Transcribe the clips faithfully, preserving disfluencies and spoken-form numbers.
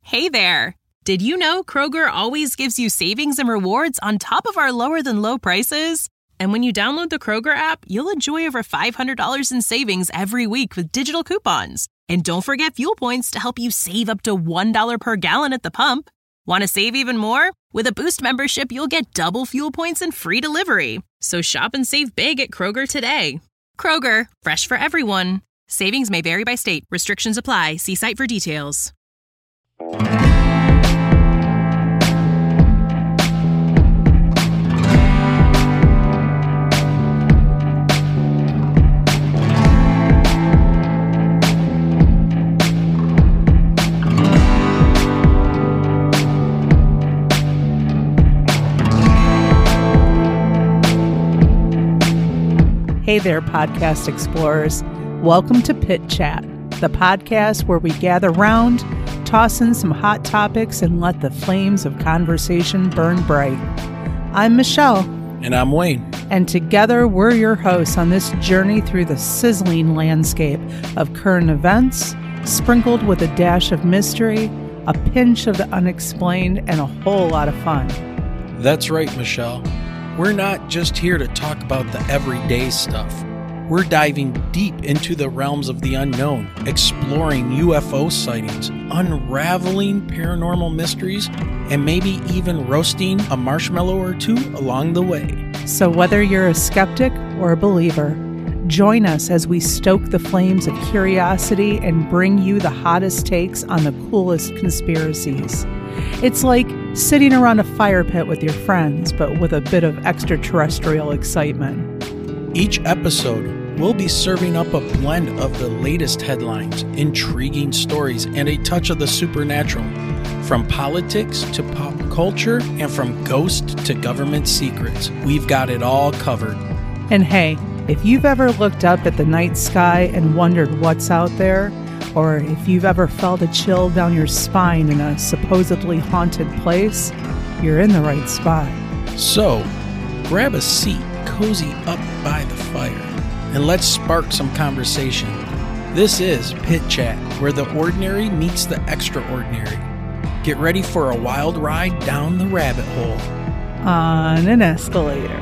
Hey there! Did you know Kroger always gives you savings and rewards on top of our lower-than-low prices? And when you download the Kroger app, you'll enjoy over five hundred dollars in savings every week with digital coupons. And don't forget fuel points to help you save up to one dollar per gallon at the pump. Want to save even more? With a Boost membership, you'll get double fuel points and free delivery. So shop and save big at Kroger today. Kroger, fresh for everyone. Savings may vary by state. Restrictions apply. See site for details. Hey there, podcast explorers. Welcome to Pit Chat, the podcast where we gather round, toss in some hot topics, and let the flames of conversation burn bright. I'm Michelle. And I'm Wayne. And together we're your hosts on this journey through the sizzling landscape of current events, sprinkled with a dash of mystery, a pinch of the unexplained, and a whole lot of fun. That's right, Michelle. We're not just here to talk about the everyday stuff. We're diving deep into the realms of the unknown, exploring U F O sightings, unraveling paranormal mysteries, and maybe even roasting a marshmallow or two along the way. So whether you're a skeptic or a believer, join us as we stoke the flames of curiosity and bring you the hottest takes on the coolest conspiracies. It's like sitting around a fire pit with your friends, but with a bit of extraterrestrial excitement. Each episode, we'll be serving up a blend of the latest headlines, intriguing stories, and a touch of the supernatural. From politics to pop culture, and from ghost to government secrets, we've got it all covered. And hey, if you've ever looked up at the night sky and wondered what's out there, or if you've ever felt a chill down your spine in a supposedly haunted place, you're in the right spot. So, grab a seat, cozy up by the fire, and let's spark some conversation. This is Pit Chat, where the ordinary meets the extraordinary. Get ready for a wild ride down the rabbit hole. On an escalator.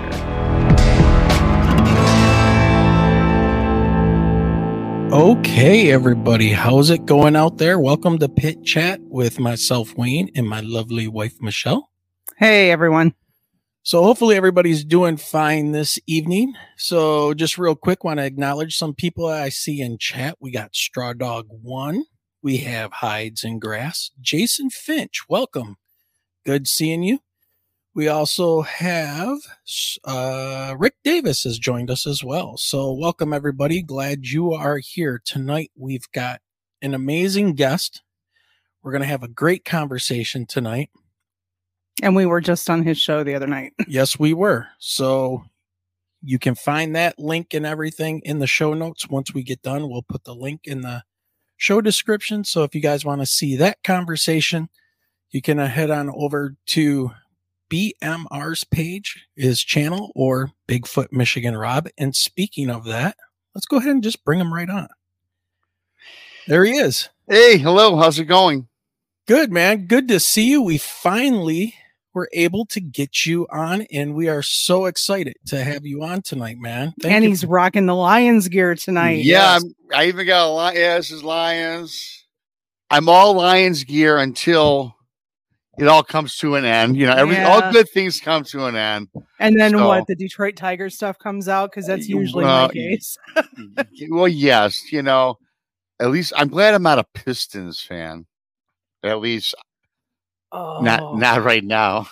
Okay, everybody, how's it going out there? Welcome to Pit Chat with myself, Wayne, and my lovely wife, Michelle. Hey, everyone. So hopefully everybody's doing fine this evening. So just real quick, want to acknowledge some people I see in chat. We got Straw Dog One. We have Hides and Grass. Jason Finch, welcome. Good seeing you. We also have uh, Rick Davis has joined us as well. So welcome, everybody. Glad you are here. Tonight, we've got an amazing guest. We're going to have a great conversation tonight. And we were just on his show the other night. Yes, we were. So you can find that link and everything in the show notes. Once we get done, we'll put the link in the show description. So if you guys want to see that conversation, you can head on over to B M R's page, his channel, or Bigfoot Michigan Rob. And speaking of that, let's go ahead and just bring him right on. There he is. Hey, hello. How's it going? Good, man. Good to see you. We finally were able to get you on, and we are so excited to have you on tonight, man. Thank and you. He's rocking the Lions gear tonight. Yeah, Yes. I'm, I even got a lot. Yeah, this is Lions. I'm all Lions gear until it all comes to an end. You know, every Yeah. all good things come to an end. And then So- what? The Detroit Tigers stuff comes out because that's usually Well, my case. Well, yes, you know, at least I'm glad I'm not a Pistons fan. At least Oh not not right now.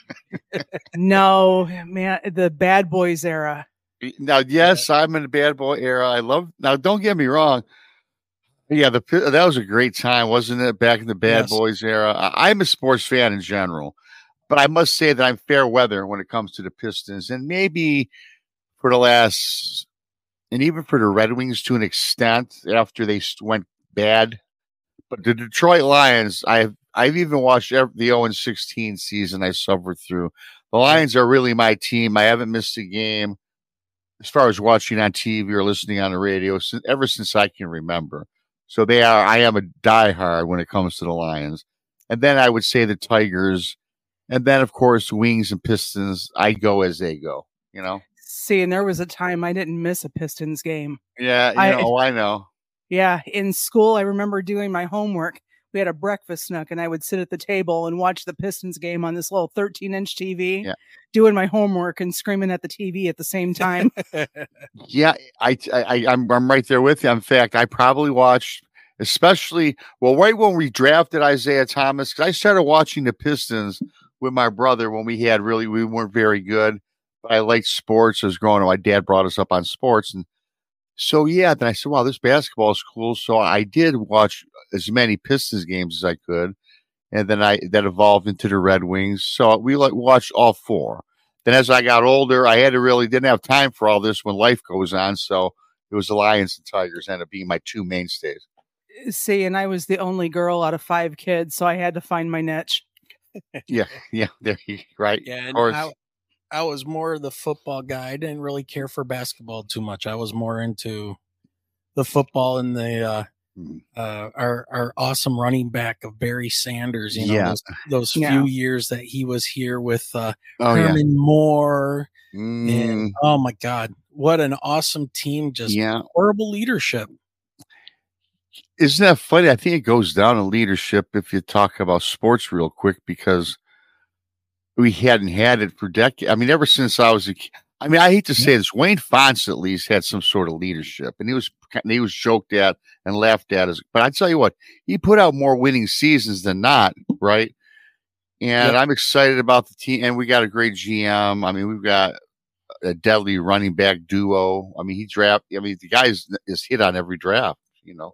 no, man, the Bad Boys era. Now, yes, I'm in the bad boy era. I love. Now, don't get me wrong. Yeah, the that was a great time, wasn't it? Back in the Bad Yes. Boys era. I, I'm a sports fan in general, but I must say that I'm fair weather when it comes to the Pistons, and maybe for the last, and even for the Red Wings to an extent after they st- went bad. But the Detroit Lions, I've I've even watched every, the oh and sixteen season I suffered through. The Lions are really my team. I haven't missed a game as far as watching on T V or listening on the radio since, ever since I can remember. So they are. I am a diehard when it comes to the Lions. and then I would say the Tigers, and then of course Wings and Pistons. I go as they go. You know. See, and there was a time I didn't miss a Pistons game. Yeah, you I, know, I know. Yeah, in school, I remember doing my homework. We had a breakfast nook, and I would sit at the table and watch the Pistons game on this little thirteen-inch T V, yeah. doing my homework and screaming at the T V at the same time. yeah, I, I, I'm, I'm right there with you. In fact, I probably watched, especially, well, right when we drafted Isaiah Thomas, because I started watching the Pistons with my brother when we had really, we weren't very good. But I liked sports. I was growing up. My dad brought us up on sports, and so, yeah, then I said, wow, this basketball is cool. So I did watch as many Pistons games as I could. And then I that evolved into the Red Wings. So we like watched all four. Then as I got older, I had to really didn't have time for all this when life goes on. So it was the Lions and Tigers ended up being my two mainstays. See, and I was the only girl out of five kids, so I had to find my niche. yeah, yeah, there you right. Yeah, of course. I, I was more the football guy. I didn't really care for basketball too much. I was more into the football and the uh, Hmm. uh, our our awesome running back of Barry Sanders. You know, Yeah. those, those Yeah. few years that he was here with uh, Oh, yeah. Herman Moore. Mm, And oh my God, what an awesome team! Just yeah. horrible leadership. Isn't that funny? I think it goes down in leadership if you talk about sports real quick because we hadn't had it for decades. I mean, ever since I was a kid. I mean, I hate to say this. Wayne Fonts at least had some sort of leadership, and he was he was joked at and laughed at. As, but I tell you what, he put out more winning seasons than not, right? And Yep. I'm excited about the team, and we got a great G M. I mean, we've got a deadly running back duo. I mean, he draft. I mean, the guy is, is hit on every draft, you know,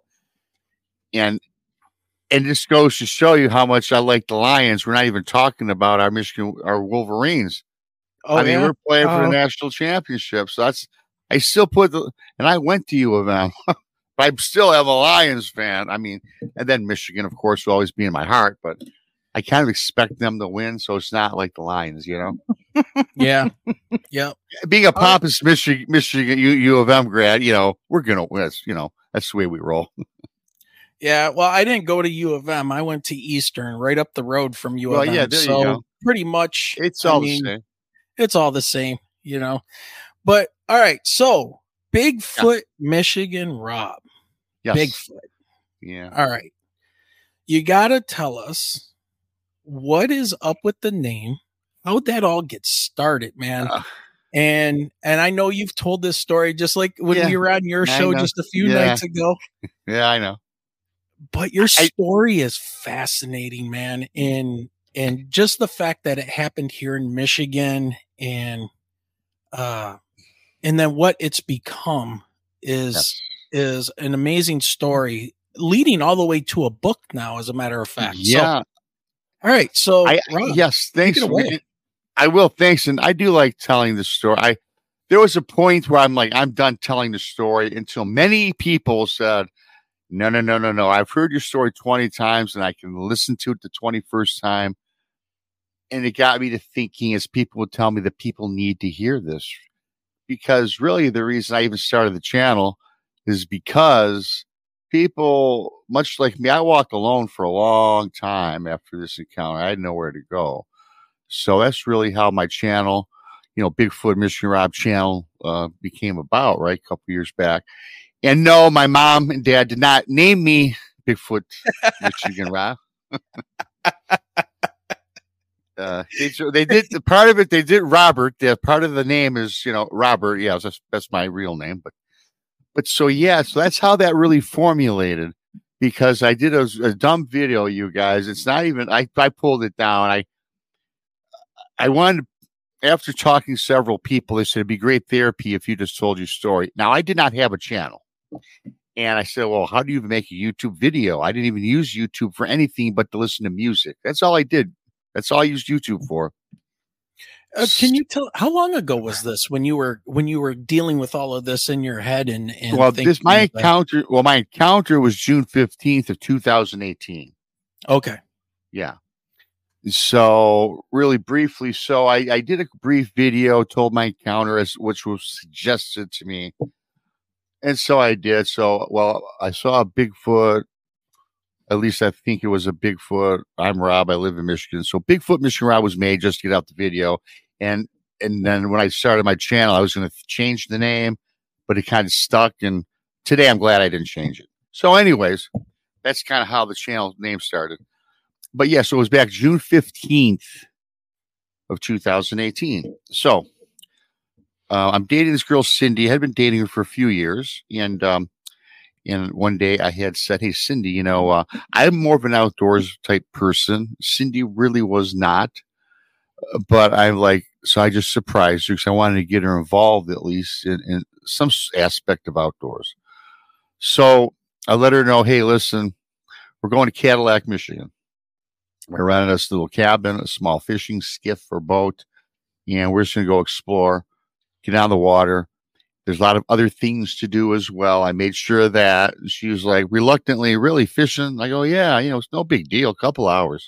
and and this goes to show you how much I like the Lions. We're not even talking about our Michigan, our Wolverines. Oh, I mean, yeah? we're playing for Oh. the national championship. So that's, I still put the, and I went to U of M, but I still am a Lions fan. I mean, and then Michigan, of course, will always be in my heart, but I kind of expect them to win. So it's not like the Lions, you know? Yeah. Yep. Being a pompous Michigan, Michigan U, U of M grad, you know, we're going to win. That's, you know, that's the way we roll. Yeah. Well, I didn't go to U of M. I went to Eastern, right up the road from U Well, of M. yeah, there you so go. pretty much, It's I all mean, the same. it's all the same, you know. But all right, so Bigfoot, Michigan, Rob, Yes. Bigfoot. Yeah. All right, you gotta tell us what is up with the name. How'd that all get started, man? Uh, and and I know you've told this story just like when Yeah, we were on your I show know. just a few Yeah. nights ago. yeah, I know. But your I- story is fascinating, man. And and just the fact that it happened here in Michigan and uh and then what it's become is Yes. is an amazing story leading all the way to a book now, as a matter of fact. So, Yeah. all right. So I, Rob, yes, thanks. it away. I will. Thanks. And I do like telling the story. I, there was a point where I'm like, I'm done telling the story until many people said, no, no, no, no, no. I've heard your story twenty times and I can listen to it the twenty-first time. And it got me to thinking as people would tell me that people need to hear this because really the reason I even started the channel is because people, much like me, I walked alone for a long time after this encounter. I had nowhere to go. So that's really how my channel, you know, Bigfoot Michigan Rob channel uh, became about, right? A couple years back. And no, my mom and dad did not name me Bigfoot Michigan Rob. Uh, they, they did the part of it. They did Robert. The part of the name is, you know, Robert. Yeah, that's, that's my real name. But, but so yeah, so that's how that really formulated. Because I did a, a dumb video, you guys. It's not even. I I pulled it down. I I wanted, after talking to several people, they said it'd be great therapy if you just told your story. Now I did not have a channel, and I said, well, how do you even make a YouTube video? I didn't even use YouTube for anything but to listen to music. That's all I did. That's all I used YouTube for. Uh, can you tell how long ago was this when you were when you were dealing with all of this in your head and, and Well, thinking this my of that? encounter. Well, my encounter was June fifteenth of two thousand eighteen. Okay. Yeah. So really briefly, so I, I did a brief video, told my encounter as which was suggested to me, and so I did. So well, I saw a Bigfoot At least I think it was a Bigfoot. I'm Rob. I live in Michigan. So Bigfoot Michigan Rob was made just to get out the video. And and then when I started my channel, I was going to change the name, but it kind of stuck. And today I'm glad I didn't change it. So anyways, that's kind of how the channel name started. But yeah, so it was back June fifteenth of two thousand eighteen. So uh, I'm dating this girl, Cindy. I had been dating her for a few years. And um, and one day I had said, hey, Cindy, you know, uh, I'm more of an outdoors type person. Cindy really was not. But I'm like, so I just surprised her because I wanted to get her involved at least in, in some aspect of outdoors. So I let her know, hey, listen, we're going to Cadillac, Michigan. We're renting us a little cabin, a small fishing skiff or boat, and we're just going to go explore, get on the water. There's a lot of other things to do as well. I made sure that she was like reluctantly, really fishing. I go, yeah, you know, it's no big deal, a couple hours.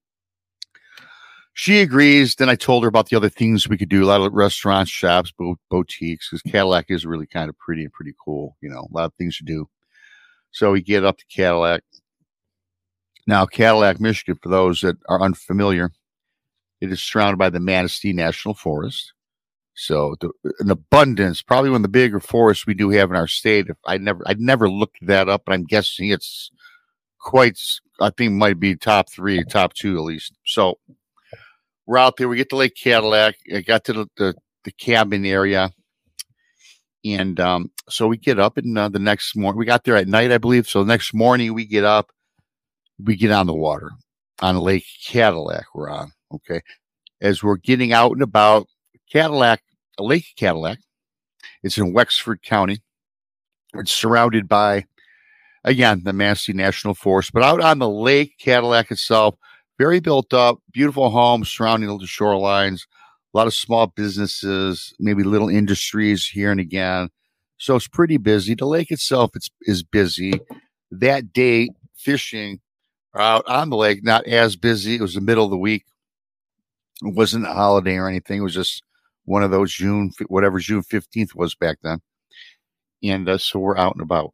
She agrees. Then I told her about the other things we could do, a lot of restaurants, shops, bo- boutiques, because Cadillac is really kind of pretty and pretty cool. You know, a lot of things to do. So we get up to Cadillac. Now, Cadillac, Michigan, for those that are unfamiliar, it is surrounded by the Manistee National Forest. So the, an abundance, probably one of the bigger forests we do have in our state. If I never, I'd never looked that up, but I'm guessing it's quite, I think might be top three, top two at least. So we're out there. We get to Lake Cadillac. I got to the, the, the cabin area. And um, so we get up and uh, the next morning, we got there at night, I believe. So the next morning we get up, we get on the water on Lake Cadillac. We're on, okay. As we're getting out and about, Cadillac, Lake Cadillac, it's in Wexford County. It's surrounded by, again, the Manistee National Forest, but out on the Lake Cadillac itself, very built up, beautiful homes surrounding the shorelines, a lot of small businesses, maybe little industries here and again. So it's pretty busy. The lake itself it's, is busy. That day, fishing out on the lake, not as busy. It was the middle of the week. It wasn't a holiday or anything. It was just one of those June, whatever June fifteenth was back then. And uh, so we're out and about.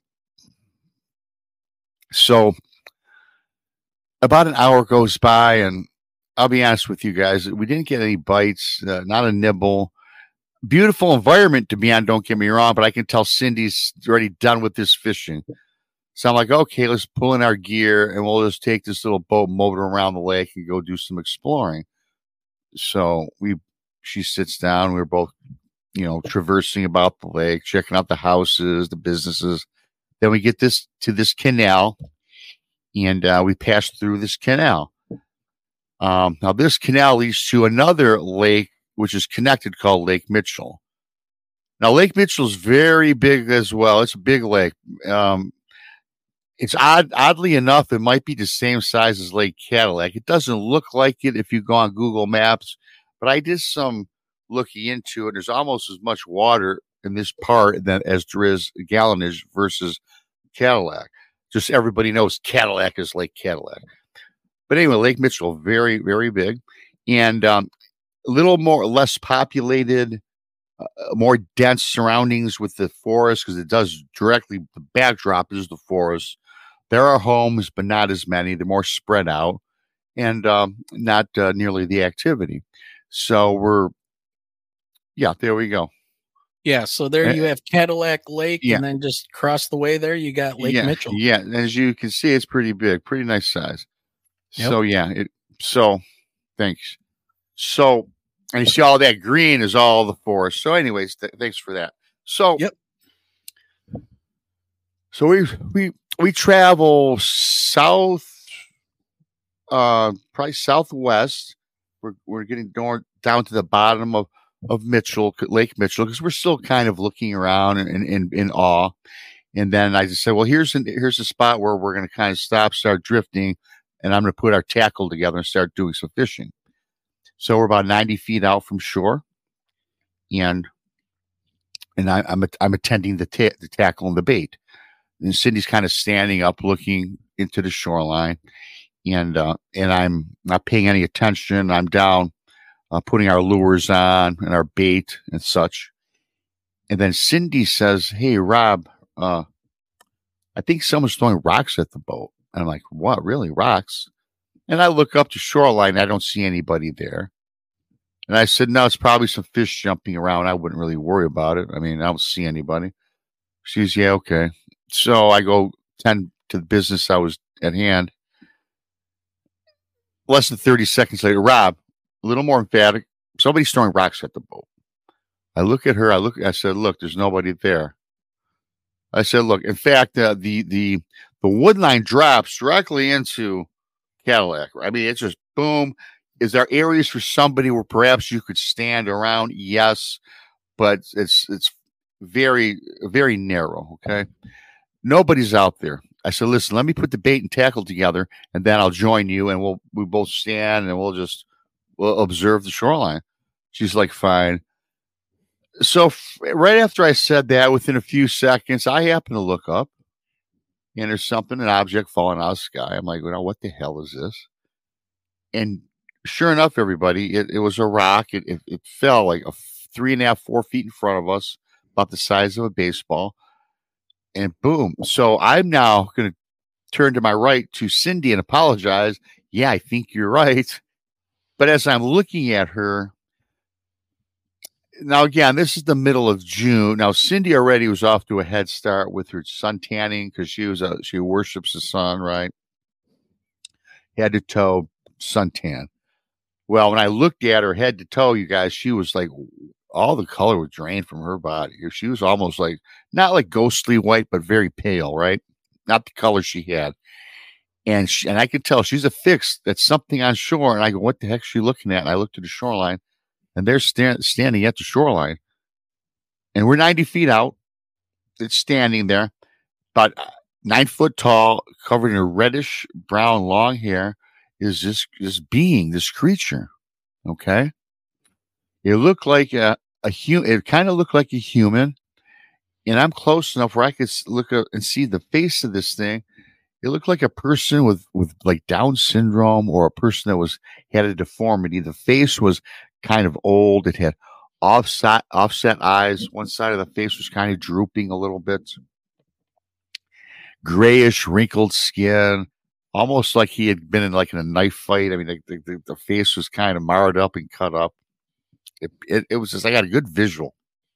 So about an hour goes by, and I'll be honest with you guys, we didn't get any bites, uh, not a nibble. Beautiful environment to be on, don't get me wrong, but I can tell Cindy's already done with this fishing. So I'm like, okay, let's pull in our gear, and we'll just take this little boat, motor around the lake, and go do some exploring. So we, she sits down. We we're both, you know, traversing about the lake, checking out the houses, the businesses. Then we get this to this canal, and uh, we pass through this canal. Um, now, this canal leads to another lake, which is connected, called Lake Mitchell. Now, Lake Mitchell is very big as well. It's a big lake. Um, it's odd, oddly enough, it might be the same size as Lake Cadillac. It doesn't look like it if you go on Google Maps, but I did some looking into it. There's almost as much water in this part than as there is gallonage versus Cadillac. Just everybody knows Cadillac is Lake Cadillac. But anyway, Lake Mitchell, very, very big, and um, a little more, less populated, uh, more dense surroundings with the forest, because it does directly, the backdrop is the forest. There are homes, but not as many. They're more spread out, and um, not uh, nearly the activity. So we're, yeah, there we go. Yeah, so there you have Cadillac Lake, yeah. and then just across the way there, you got Lake yeah, Mitchell. Yeah, and as you can see, it's pretty big, pretty nice size. Yep. So, yeah, it, so thanks. So, and you see all that green is all the forest. So, anyways, th- thanks for that. So, yep. So we we we travel south, uh, probably southwest. We're we're getting down down to the bottom of of Mitchell, Lake Mitchell, because we're still kind of looking around in in, in awe. And then I just said, well, here's an, here's a spot where we're going to kind of stop, start drifting. And I'm going to put our tackle together and start doing some fishing. So we're about ninety feet out from shore, and and I, I'm I'm attending the ta- the tackle and the bait. And Cindy's kind of standing up, looking into the shoreline, and uh, and I'm not paying any attention. I'm down, uh, putting our lures on and our bait and such. And then Cindy says, "Hey, Rob, uh, I think someone's throwing rocks at the boat." And I'm like, what, really? Rocks? And I look up the shoreline. I don't see anybody there. And I said, no, it's probably some fish jumping around. I wouldn't really worry about it. I mean, I don't see anybody. She's, yeah, okay. So I go tend to the business I was at hand. Less than thirty seconds later, Rob, a little more emphatic. Somebody's throwing rocks at the boat. I look at her. I look. I said, look, there's nobody there. I said, look, in fact, uh, the, the, the wood line drops directly into Cadillac. I mean, it's just boom. Is there areas for somebody where perhaps you could stand around? Yes, but it's it's very, very narrow, okay? Nobody's out there. I said, listen, let me put the bait and tackle together, and then I'll join you, and we'll we both stand, and we'll just we'll observe the shoreline. She's like, fine. So f- right after I said that, within a few seconds, I happen to look up, and there's something, an object falling out of the sky. I'm like, well, what the hell is this? And sure enough, everybody, it, it was a rock. It, it it fell like a three and a half, four feet in front of us, about the size of a baseball. And boom. So I'm now going to turn to my right to Cindy and apologize. Yeah, I think you're right. But as I'm looking at her, now again, this is the middle of June. Now Cindy already was off to a head start with her sun tanning because she was a, she worships the sun, right? Head to toe suntan. Well, when I looked at her head to toe, you guys, she was like, all the color was drained from her body. She was almost like, not like ghostly white, but very pale, right? Not the color she had. And she, and I could tell she's affixed. That's something on shore. And I go, what the heck is she looking at? And I looked at the shoreline, and they're sta- standing at the shoreline. And we're ninety feet out. It's standing there, about nine foot tall, covered in a reddish brown long hair. Is this this being, this creature? Okay, it looked like a a human. It kind of looked like a human, and I'm close enough where I could look up and see the face of this thing. It looked like a person with with like Down syndrome, or a person that was had a deformity. The face was kind of old. It had offset offset eyes. One side of the face was kind of drooping a little bit. Grayish, wrinkled skin. Almost like he had been in like in a knife fight. I mean, the, the, the face was kind of marred up and cut up. It, it, it was just, I got a good visual.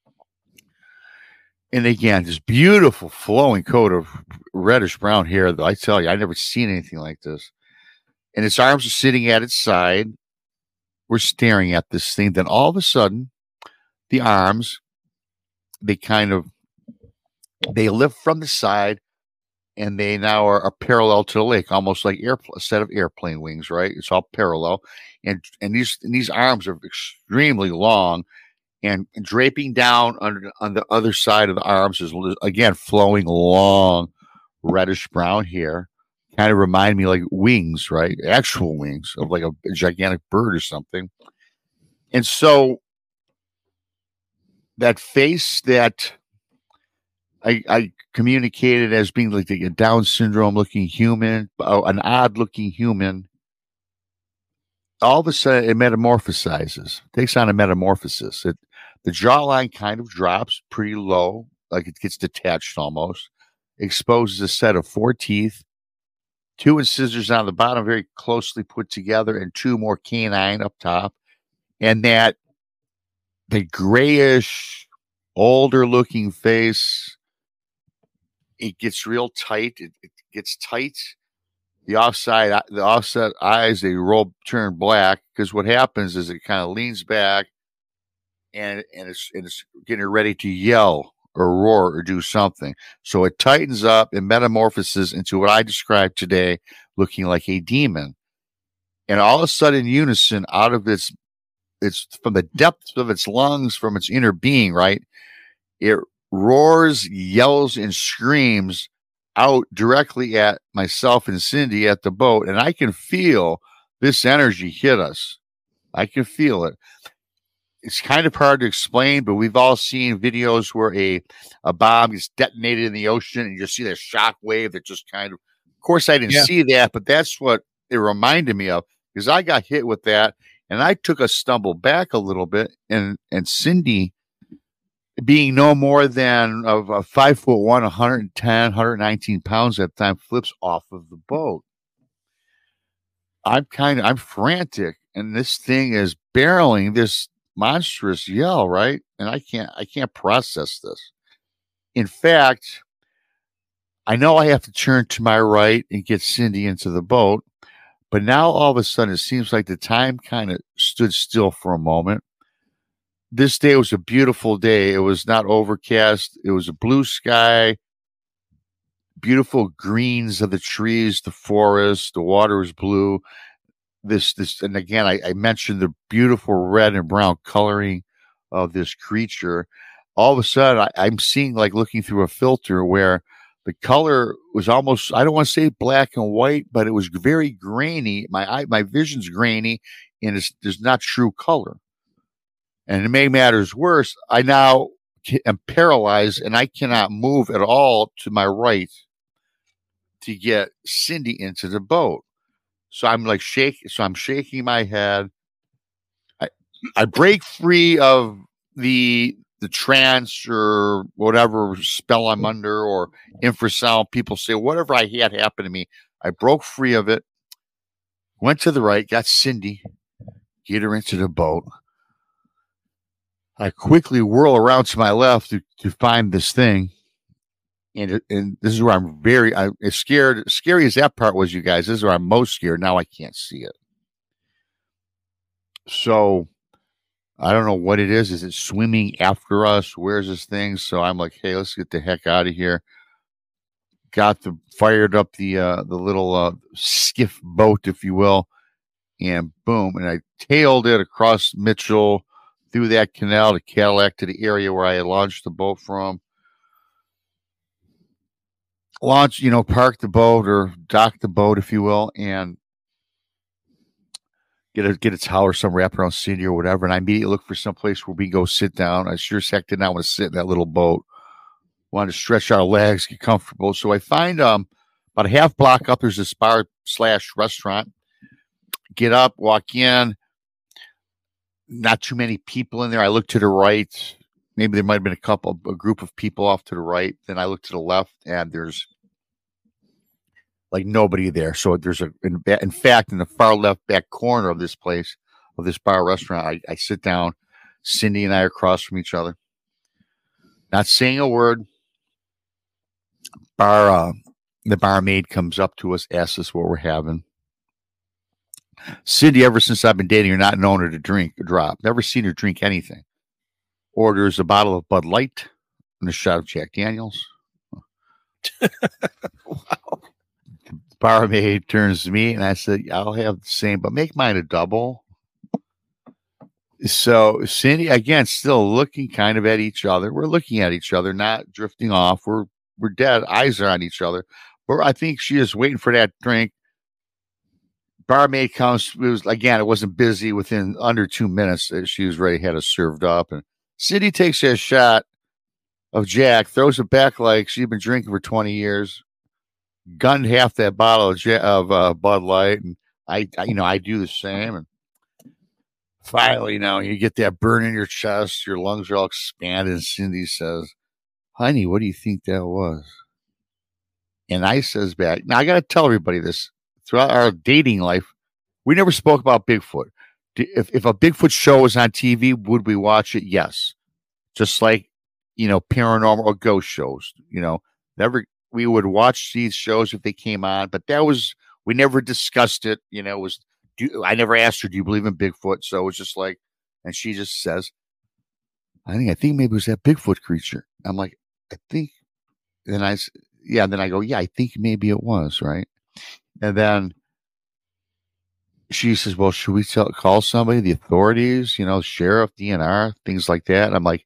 And again, this beautiful flowing coat of reddish brown hair, though. I tell you, I've never seen anything like this. And its arms are sitting at its side. We're staring at this thing. Then all of a sudden, the arms, they kind of, they lift from the side. And they now are, are parallel to the lake, almost like air, a set of airplane wings, right? It's all parallel. And and these and these arms are extremely long, and draping down under, on the other side of the arms is, again, flowing long, reddish brown hair. Kind of remind me like wings, right? Actual wings of like a, a gigantic bird or something. And so that face that I, I communicated as being like a Down syndrome looking human, an odd looking human. All of a sudden, it metamorphosizes, takes on a metamorphosis. It, the jawline kind of drops pretty low, like it gets detached almost, exposes a set of four teeth, two incisors on the bottom, very closely put together, and two more canine up top. And that the grayish, older looking face, it gets real tight. It, it gets tight. The offside, the offset eyes, they roll, turn black, because what happens is it kind of leans back, and and it's and it's getting ready to yell or roar or do something. So it tightens up and metamorphoses into what I described today, looking like a demon. And all of a sudden, in unison, out of its its from the depths of its lungs, from its inner being, right, it roars, yells, and screams out directly at myself and Cindy at the boat. And I can feel this energy hit us. I can feel it. It's kind of hard to explain, but we've all seen videos where a, a bomb is detonated in the ocean and you just see that shock wave that just kind of, of course, I didn't yeah. see that, but that's what it reminded me of, because I got hit with that and I took a stumble back a little bit, and, and Cindy, being no more than of a five foot one, one hundred ten, one hundred nineteen pounds at the time, flips off of the boat. I'm kind of, I'm frantic, and this thing is barreling this monstrous yell, right? And I can't, I can't process this. In fact, I know I have to turn to my right and get Cindy into the boat, but now all of a sudden it seems like the time kind of stood still for a moment. This day was a beautiful day. It was not overcast. It was a blue sky, beautiful greens of the trees, the forest, the water was blue. This, this, and again, I, I mentioned the beautiful red and brown coloring of this creature. All of a sudden, I, I'm seeing, like, looking through a filter where the color was almost, I don't want to say black and white, but it was very grainy. My eye, my vision's grainy, and it's, there's not true color. And to make matters worse, I now am paralyzed and I cannot move at all to my right to get Cindy into the boat. So I'm like shaking. So I'm shaking my head. I, I break free of the the trance or whatever spell I'm under, or infrasound. People say whatever I had happen to me. I broke free of it. Went to the right, got Cindy, get her into the boat. I quickly whirl around to my left to, to find this thing. And, it, and this is where I'm very I'm as scared. Scary as that part was, you guys, this is where I'm most scared. Now I can't see it. So I don't know what it is. Is it swimming after us? Where's this thing? So I'm like, hey, let's get the heck out of here. Got the fired up the uh, the little uh, skiff boat, if you will, and boom, and I tailed it across Mitchell, through that canal to Cadillac, to the area where I had launched the boat from. Launch, you know, park the boat or dock the boat, if you will, and get a get a towel or some wrap around Cindy or whatever. And I immediately look for some place where we go sit down. I sure as heck did not want to sit in that little boat. Wanted to stretch our legs, get comfortable. So I find um about a half block up, there's this bar slash restaurant. Get up, walk in. Not too many people in there. I look to the right. Maybe there might have been a couple, a group of people off to the right. Then I look to the left, and there's like nobody there. So there's a, in, in fact, in the far left back corner of this place, of this bar restaurant, I, I sit down. Cindy and I are across from each other, not saying a word. Bar, uh, the barmaid comes up to us, asks us what we're having. Cindy, ever since I've been dating her, not known her to drink a drop. Never seen her drink anything. Orders a bottle of Bud Light and a shot of Jack Daniels. Wow. The barmaid turns to me and I said, I'll have the same, but make mine a double. So Cindy, again, still looking kind of at each other. We're looking at each other, not drifting off. We're we're dead. Eyes are on each other. But I think she is waiting for that drink. Barmaid comes. It was, again, it wasn't busy. Within under two minutes, she was ready, had it served up. And Cindy takes a shot of Jack, throws it back like she'd been drinking for twenty years, gunned half that bottle of, Jack, of uh, Bud Light. And I, I, you know, I do the same. And finally, now you get that burn in your chest, your lungs are all expanded. And Cindy says, honey, what do you think that was? And I says back, now I got to tell everybody this. Throughout our dating life, we never spoke about Bigfoot. If if a Bigfoot show was on T V, would we watch it? Yes. Just like, you know, paranormal or ghost shows, you know, never, we would watch these shows if they came on, but that was, we never discussed it. You know, it was, do, I never asked her, do you believe in Bigfoot? So it was just like, and she just says, I think, I think maybe it was that Bigfoot creature. I'm like, I think, and I, yeah, and then I go, yeah, I think maybe it was, right? And then she says, well, should we tell, call somebody, the authorities, you know, sheriff, D N R, things like that? And I'm like,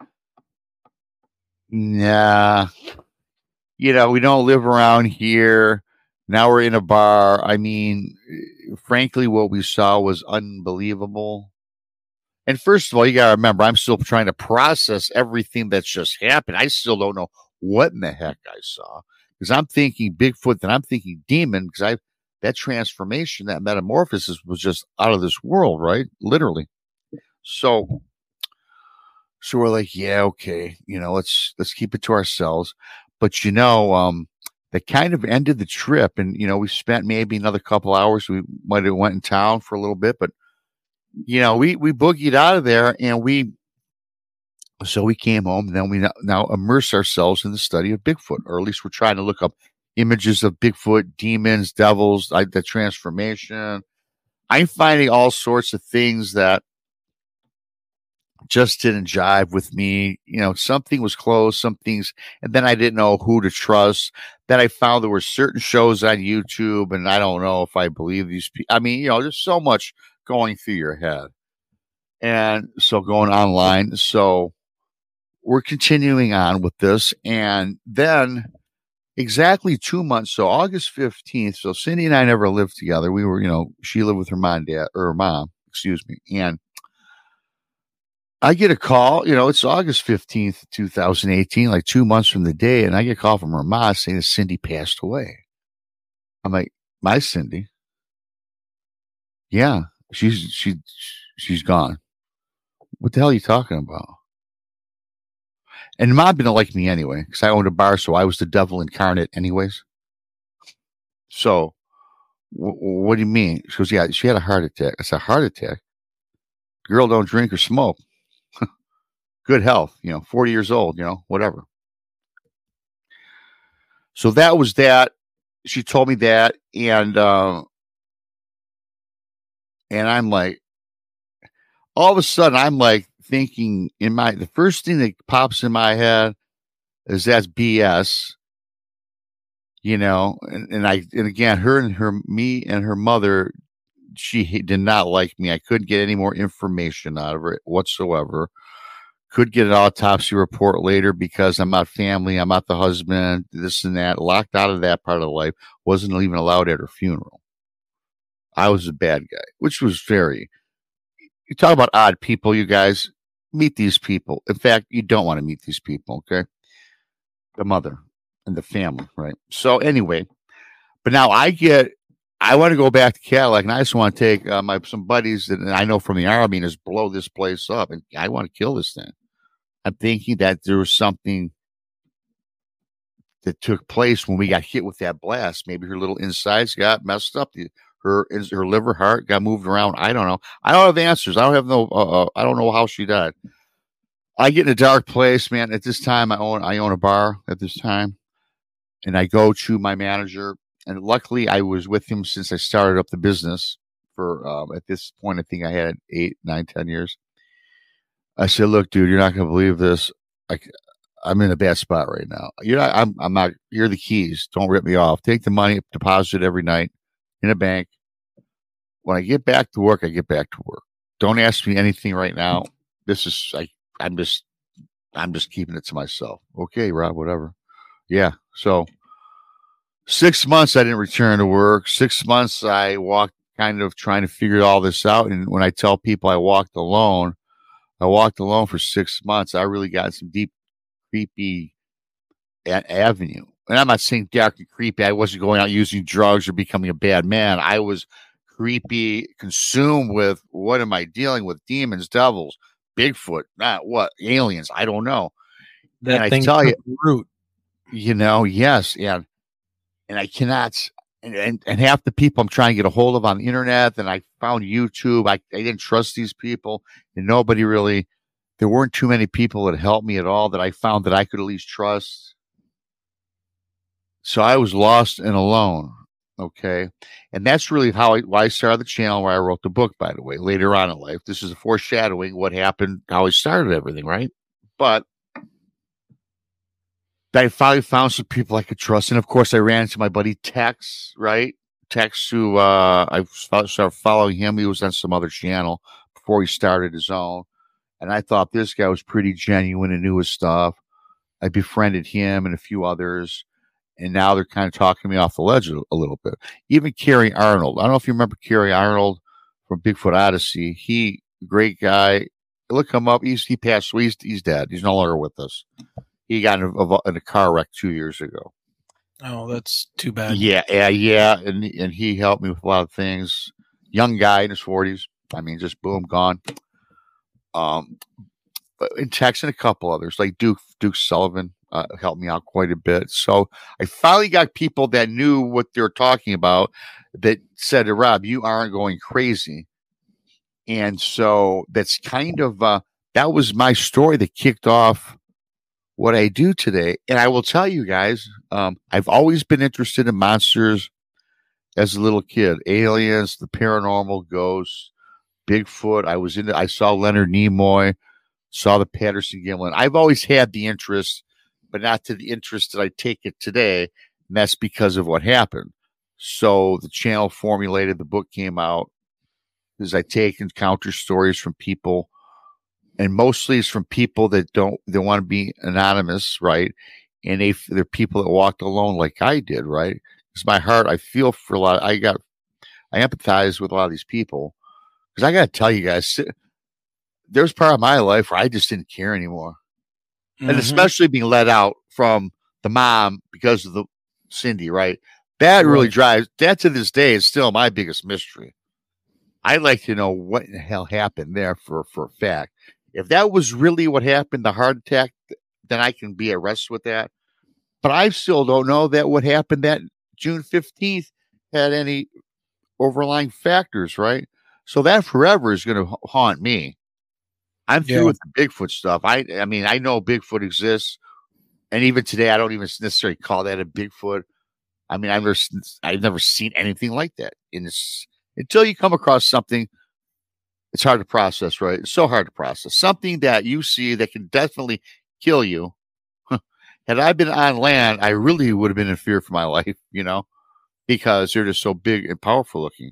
nah, you know, we don't live around here. Now we're in a bar. I mean, frankly, what we saw was unbelievable. And first of all, you got to remember, I'm still trying to process everything that's just happened. I still don't know what in the heck I saw. Because I'm thinking Bigfoot, then I'm thinking demon, because I that transformation, that metamorphosis was just out of this world, right? Literally. So So we're like, yeah, okay, you know, let's let's keep it to ourselves. But you know, um, that kind of ended the trip, and you know, we spent maybe another couple hours. We might have went in town for a little bit, but you know, we we boogied out of there, and we so we came home. And then we now, now immerse ourselves in the study of Bigfoot, or at least we're trying to look up images of Bigfoot, demons, devils, like the transformation. I'm finding all sorts of things that just didn't jive with me. You know, something was closed, some things, and then I didn't know who to trust. Then I found there were certain shows on YouTube, and I don't know if I believe these people. I mean, you know, there's so much going through your head. And so going online. So we're continuing on with this. And then exactly two months, so August fifteenth, so Cindy and I never lived together. We were, you know, she lived with her mom and dad, or her mom, excuse me. And I get a call, you know, it's August fifteenth, twenty eighteen, like two months from the day, and I get a call from her mom saying that Cindy passed away. I'm like, my Cindy? Yeah, she's she she's gone. What the hell are you talking about? And Mom didn't like me anyway, because I owned a bar, so I was the devil incarnate anyways. So, w- what do you mean? She goes, yeah, she had a heart attack. I said, heart attack? Girl don't drink or smoke. Good health, you know, forty years old, you know, whatever. So that was that. She told me that, and uh, and I'm like, all of a sudden, I'm like thinking in my, the first thing that pops in my head is that's B S, you know, and, and I, and again, her and her, me and her mother, she did not like me. I couldn't get any more information out of her whatsoever. Could get an autopsy report later because I'm not family, I'm not the husband, this and that, locked out of that part of life, wasn't even allowed at her funeral. I was a bad guy, which was very, you talk about odd people, you guys, meet these people. In fact, you don't want to meet these people, okay? The mother and the family, right? So anyway, but now I get, I want to go back to Cadillac, and I just want to take uh, my some buddies that I know from the Army and just blow this place up, and I want to kill this thing. I'm thinking that there was something that took place when we got hit with that blast. Maybe her little insides got messed up. The, her her liver, heart got moved around. I don't know. I don't have answers. I don't have no. Uh, I don't know how she died. I get in a dark place, man. At this time, I own I own a bar at this time, and I go to my manager. And luckily, I was with him since I started up the business. For um, at this point, I think I had eight, nine, ten years. I said, "Look, dude, you're not going to believe this. I, I'm in a bad spot right now. You're not. I'm. I'm not. You're the keys. Don't rip me off. Take the money, deposit it every night in a bank. When I get back to work, I get back to work. Don't ask me anything right now. This is. I. I'm just. I'm just keeping it to myself. Okay, Rob. Whatever. Yeah. So." Six months I didn't return to work. Six months I walked kind of trying to figure all this out. And when I tell people I walked alone, I walked alone for six months. I really got some deep, creepy a- avenue. And I'm not saying dark and creepy. I wasn't going out using drugs or becoming a bad man. I was creepy, consumed with what am I dealing with? Demons, devils, Bigfoot, not what, aliens. I don't know. That and thing I tell you, root. You know, yes, yeah. And I cannot, and, and, and half the people I'm trying to get a hold of on the internet, and I found YouTube. I, I didn't trust these people, and nobody really, there weren't too many people that helped me at all that I found that I could at least trust. So I was lost and alone, okay? And that's really how I, why I started the channel, where I wrote the book, by the way, later on in life. This is a foreshadowing what happened, how I started everything, right? But I finally found some people I could trust. And of course, I ran into my buddy Tex, right? Tex, who uh, I started following him. He was on some other channel before he started his own. And I thought this guy was pretty genuine and knew his stuff. I befriended him and a few others. And now they're kind of talking me off the ledge a, a little bit. Even Kerry Arnold. I don't know if you remember Kerry Arnold from Bigfoot Odyssey. He, great guy. Look him up. He's, he passed away. He's, he's dead. He's no longer with us. He got in a, in a car wreck two years ago. Oh, that's too bad. Yeah, yeah, yeah. And and he helped me with a lot of things. Young guy in his forties. I mean, just boom, gone. Um, and texting a couple others, like Duke Duke Sullivan uh, helped me out quite a bit. So I finally got people that knew what they were talking about that said to Rob, "You aren't going crazy." And so that's kind of uh, that was my story that kicked off what I do today. And I will tell you guys, um, I've always been interested in monsters as a little kid, aliens, the paranormal, ghosts, Bigfoot. I was into, I saw Leonard Nimoy, saw the Patterson-Gimlin. I've always had the interest, but not to the interest that I take it today. And that's because of what happened. So the channel formulated, the book came out, is I take encounter stories from people, and mostly it's from people that don't, they want to be anonymous, right? And they, they're people that walked alone like I did, right? It's my heart. I feel for a lot. I got, I empathize with a lot of these people. Because I got to tell you guys, there's part of my life where I just didn't care anymore. Mm-hmm. And especially being let out from the mom because of the Cindy, right? That really drives, that to this day is still my biggest mystery. I'd like to know what in the hell happened there for, for a fact. If that was really what happened, the heart attack, then I can be at rest with that. But I still don't know that what happened that June fifteenth had any overlying factors, right? So that forever is going to haunt me. I'm through yeah. with the Bigfoot stuff. I I mean, I know Bigfoot exists. And even today, I don't even necessarily call that a Bigfoot. I mean, I've never, I've never seen anything like that. In this, until you come across something, it's hard to process, right? It's so hard to process. Something that you see that can definitely kill you. Had I been on land, I really would have been in fear for my life, you know, because they're just so big and powerful looking.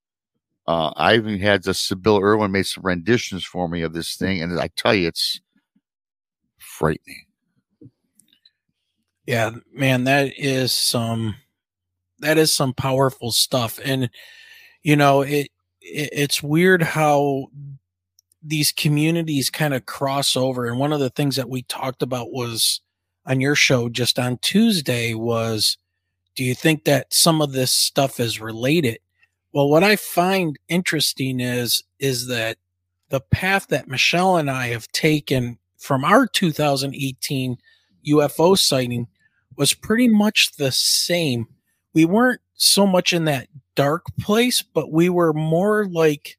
Uh, I even had the Sibyl Irwin made some renditions for me of this thing, and I tell you, it's frightening. Yeah, man, that is some that is some powerful stuff, and you know, it, it it's weird how these communities kind of cross over. And one of the things that we talked about was on your show just on Tuesday was, do you think that some of this stuff is related? Well, what I find interesting is, is that the path that Michelle and I have taken from our two thousand eighteen U F O sighting was pretty much the same. We weren't so much in that dark place, but we were more like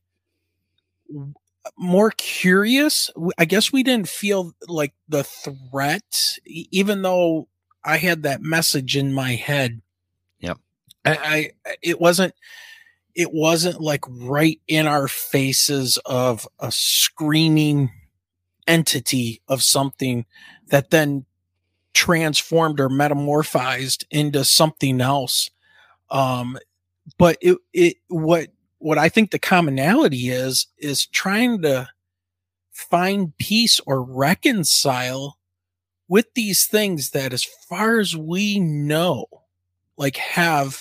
more curious. I guess we didn't feel like the threat, even though I had that message in my head. Yep. I, I it wasn't, it wasn't like right in our faces of a screaming entity of something that then transformed or metamorphized into something else. Um, but it, it, what, what I think the commonality is, is trying to find peace or reconcile with these things that, as far as we know, like have,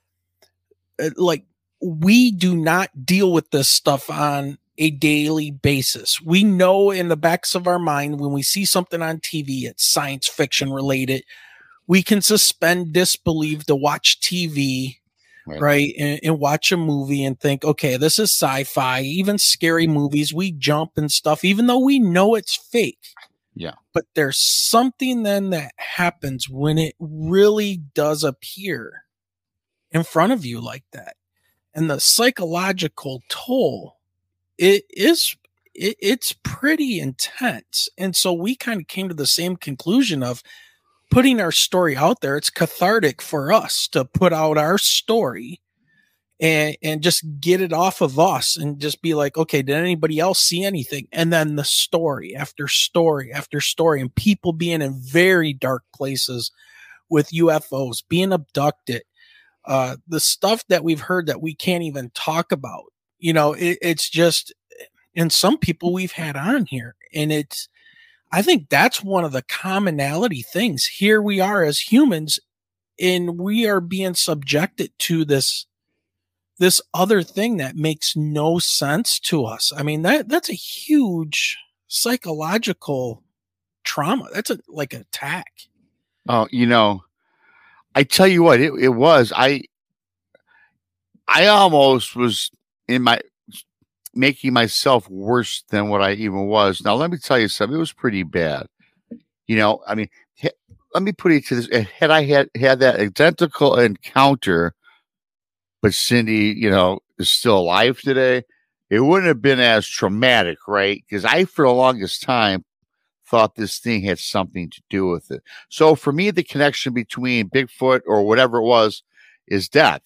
like, we do not deal with this stuff on a daily basis. We know in the backs of our mind, when we see something on T V, it's science fiction related. We can suspend disbelief to watch T V, right? right? And, and watch a movie and think, okay, this is sci-fi. Even scary movies, we jump and stuff, even though we know it's fake. Yeah. But there's something then that happens when it really does appear in front of you like that. And the psychological toll, it is, it, it's pretty intense. And so we kind of came to the same conclusion of putting our story out there. It's cathartic for us to put out our story and, and just get it off of us and just be like, okay, did anybody else see anything? And then the story after story after story, and people being in very dark places with U F Os, being abducted. Uh, the stuff that we've heard that we can't even talk about, you know, it, it's just, and some people we've had on here, and it's, I think that's one of the commonality things. Here we are as humans, and we are being subjected to this, this other thing that makes no sense to us. I mean, that, that's a huge psychological trauma. That's a, like an attack. Oh, you know, I tell you what, it, it was, I, I almost was in my, making myself worse than what I even was. Now, let me tell you something. It was pretty bad. You know, I mean, he, let me put it to this. Had I had, had that identical encounter, but Cindy, you know, is still alive today, it wouldn't have been as traumatic, right? Because I, for the longest time, thought this thing had something to do with it. So for me, the connection between Bigfoot or whatever it was is death.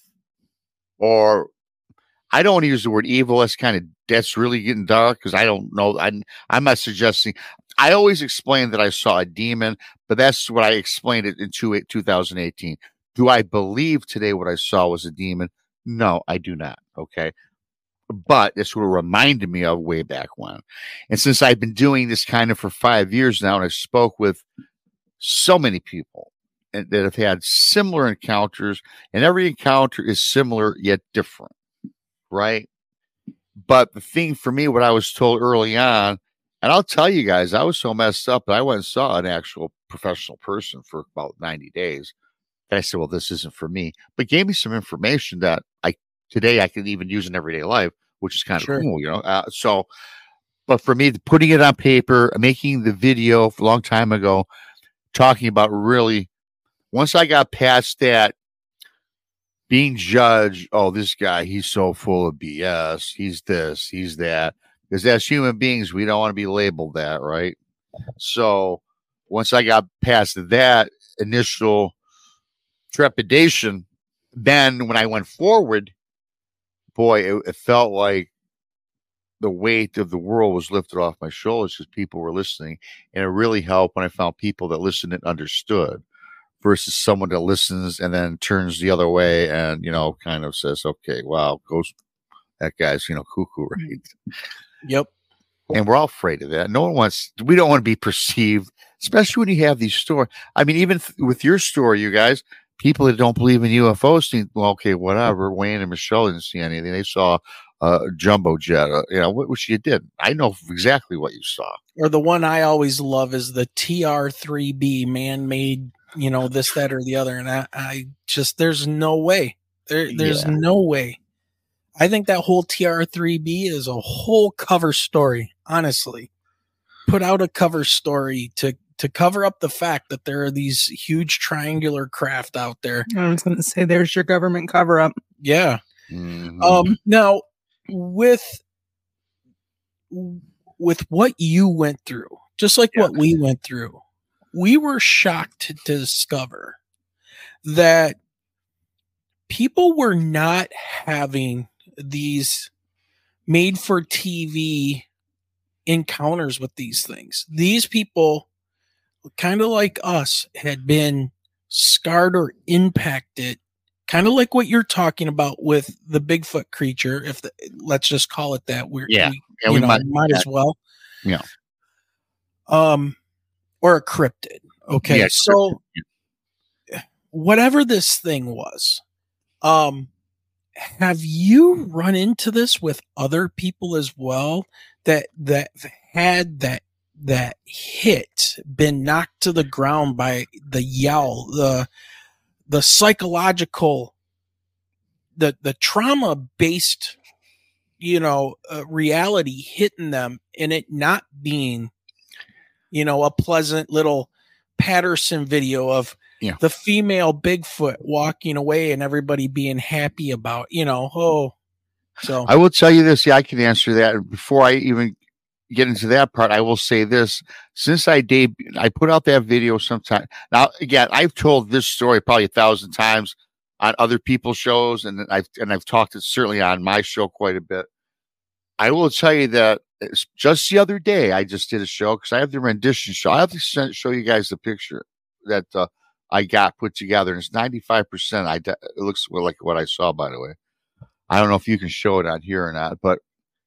Or I don't want to use the word evil. That's kind of, that's really getting dark because I don't know. I'm, I'm not suggesting. I always explain that I saw a demon, but that's what I explained it in two, two thousand eighteen. Do I believe today what I saw was a demon? No, I do not. Okay. But it's what it reminded me of way back when. And since I've been doing this kind of for five years now, and I spoke with so many people and, that have had similar encounters, and every encounter is similar yet different, right? But the thing for me, what I was told early on, and I'll tell you guys, I was so messed up that I went and saw an actual professional person for about ninety days. And I said, well, this isn't for me, but gave me some information that I today I can even use in everyday life, which is kind of sure. cool, you know? Uh, so, but for me, putting it on paper, making the video a long time ago, talking about really, once I got past that, being judged, oh, this guy, he's so full of B S, he's this, he's that, because as human beings, we don't want to be labeled that, right? So once I got past that initial trepidation, then when I went forward, boy, it, it felt like the weight of the world was lifted off my shoulders because people were listening. And it really helped when I found people that listened and understood versus someone that listens and then turns the other way and, you know, kind of says, okay, wow, goes, that guy's, you know, cuckoo, right? Yep. And we're all afraid of that. No one wants, we don't want to be perceived, especially when you have these stories. I mean, even th- with your story, you guys, people that don't believe in U F Os think, well, okay, whatever. Wayne and Michelle didn't see anything. They saw a jumbo jet, uh, you know, which you did. I know exactly what you saw. Or the one I always love is the T R three B, man-made, you know, this, that, or the other. And I, I just, there's no way. There, there's yeah. no way. I think that whole T R three B is a whole cover story, honestly. Put out a cover story to to cover up the fact that there are these huge triangular craft out there. I was going to say, there's your government cover up. Yeah. Mm-hmm. Um, now, with with what you went through, just like yeah. what we went through, we were shocked to, to discover that people were not having these made for T V encounters with these things. These people, kind of like us, had been scarred or impacted, kind of like what you're talking about with the Bigfoot creature. If the, let's just call it that. We're, yeah, we, yeah, you we know, might, might yeah. as well. Yeah. Um, or a cryptid. Okay, yeah, so cryptid. Whatever this thing was, um, have you run into this with other people as well that that had that that hit, been knocked to the ground by the yell, the the psychological, the the trauma based, you know, uh, reality hitting them, and it not being, you know, a pleasant little Patterson video of yeah. the female Bigfoot walking away and everybody being happy about, you know, oh, so I will tell you this. Yeah, I can answer that. Before I even get into that part, I will say this. Since I deb- I put out that video sometime. Now, again, I've told this story probably a thousand times on other people's shows, and I've, and I've talked it certainly on my show quite a bit. I will tell you that it's just the other day, I just did a show because I have the rendition show. I have to send, show you guys the picture that uh, I got put together, and it's ninety-five percent. I, it looks like what I saw, by the way. I don't know if you can show it on here or not, but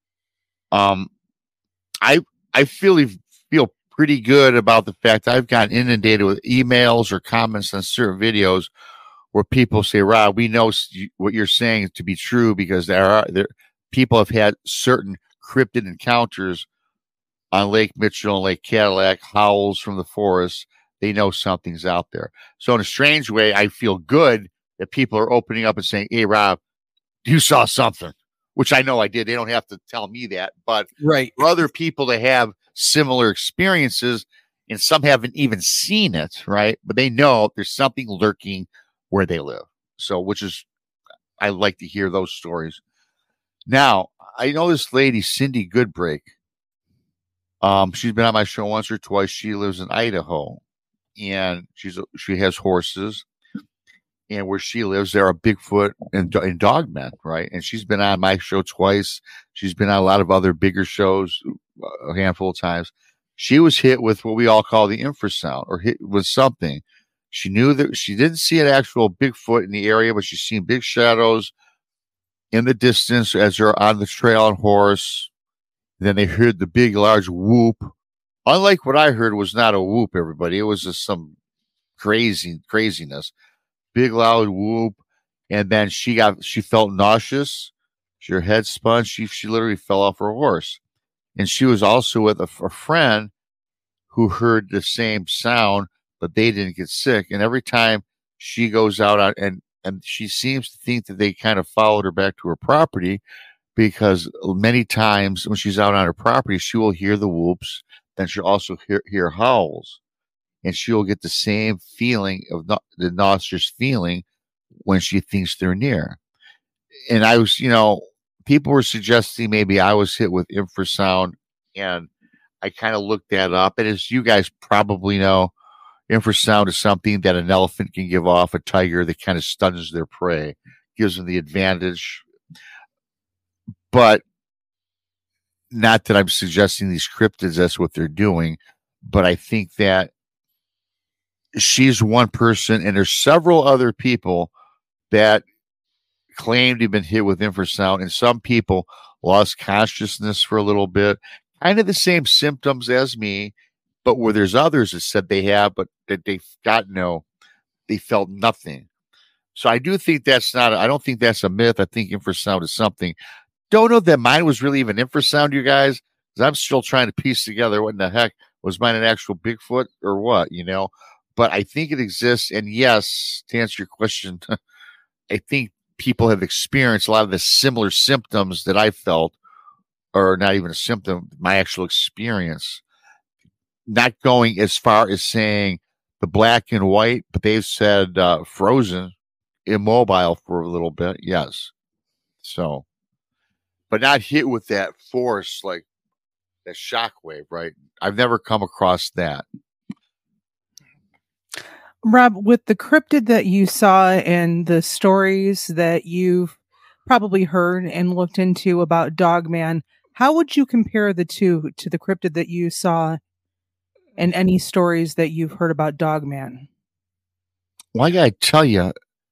um, I I feel feel pretty good about the fact I've gotten inundated with emails or comments on certain videos where people say, "Rob, we know what you're saying to be true because there are there people have had certain cryptid encounters on Lake Mitchell and Lake Cadillac, howls from the forest. They know something's out there." So in a strange way, I feel good that people are opening up and saying, "Hey, Rob, you saw something. which I know I did. They don't have to tell me that, but right. for other people to have similar experiences, and some haven't even seen it, right? But they know there's something lurking where they live. So, which is, I like to hear those stories. Now, I know this lady, Cindy Goodbrake. Um, she's been on my show once or twice. She lives in Idaho, and she's she has horses. And where she lives, there are Bigfoot and, and dogmen, right? And she's been on my show twice. She's been on a lot of other bigger shows a handful of times. She was hit with what we all call the infrasound, or hit with something. She knew that she didn't see an actual Bigfoot in the area, but she's seen big shadows in the distance as they're on the trail on horse. Then they heard the big, large whoop. Unlike what I heard, was not a whoop, everybody. It was just some crazy craziness. Big, loud whoop. And then she got, she felt nauseous. Her head spun. She, she literally fell off her horse. And she was also with a, a friend who heard the same sound, but they didn't get sick. And every time she goes out on, and, and she seems to think that they kind of followed her back to her property, because many times when she's out on her property, she will hear the whoops. Then she'll also hear, hear howls. And she'll get the same feeling of no, the nauseous feeling when she thinks they're near. And I was, you know, people were suggesting maybe I was hit with infrasound, and I kind of looked that up. And as you guys probably know, infrasound is something that an elephant can give off, a tiger that kind of stuns their prey, gives them the advantage. But not that I'm suggesting these cryptids, that's what they're doing, but I think that she's one person, and there's several other people that claim to have been hit with infrasound, and some people lost consciousness for a little bit, kind of the same symptoms as me, but where there's others that said they have, but that they've got no, they felt nothing. So I do think that's not, I don't think that's a myth. I think infrasound is something. Don't know that mine was really even infrasound, you guys, because I'm still trying to piece together what in the heck, was mine an actual Bigfoot or what, you know? But I think it exists. And yes, to answer your question, I think people have experienced a lot of the similar symptoms that I felt, or not even a symptom, my actual experience. Not going as far as saying the black and white, but they've said uh, frozen, immobile for a little bit. Yes. So, but not hit with that force, like that shockwave, right? I've never come across that. Rob, with the cryptid that you saw and the stories that you've probably heard and looked into about Dogman, how would you compare the two to the cryptid that you saw and any stories that you've heard about Dogman? Well, I gotta tell you,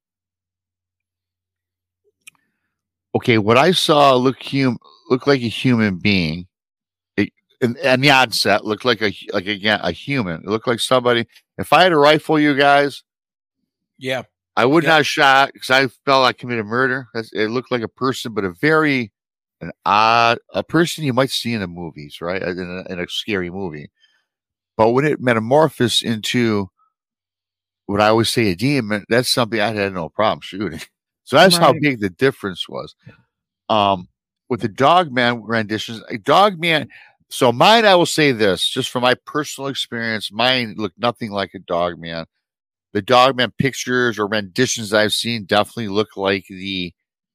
okay, what I saw looked hum- looked like a human being. It, and, and the onset looked like a like again a human. It looked like somebody. If I had a rifle, you guys, yeah, I would yeah. not have shot because I felt I committed murder. That's, it looked like a person, but a very an odd a person you might see in the movies, right? In a, in a scary movie. But when it metamorphosed into what I always say a demon, that's something I had no problem shooting. So that's right. How big the difference was. Um, with the Dogman renditions, a Dogman. So mine, I will say this, just from my personal experience, mine looked nothing like a Dogman. The Dogman pictures or renditions I've seen definitely look like the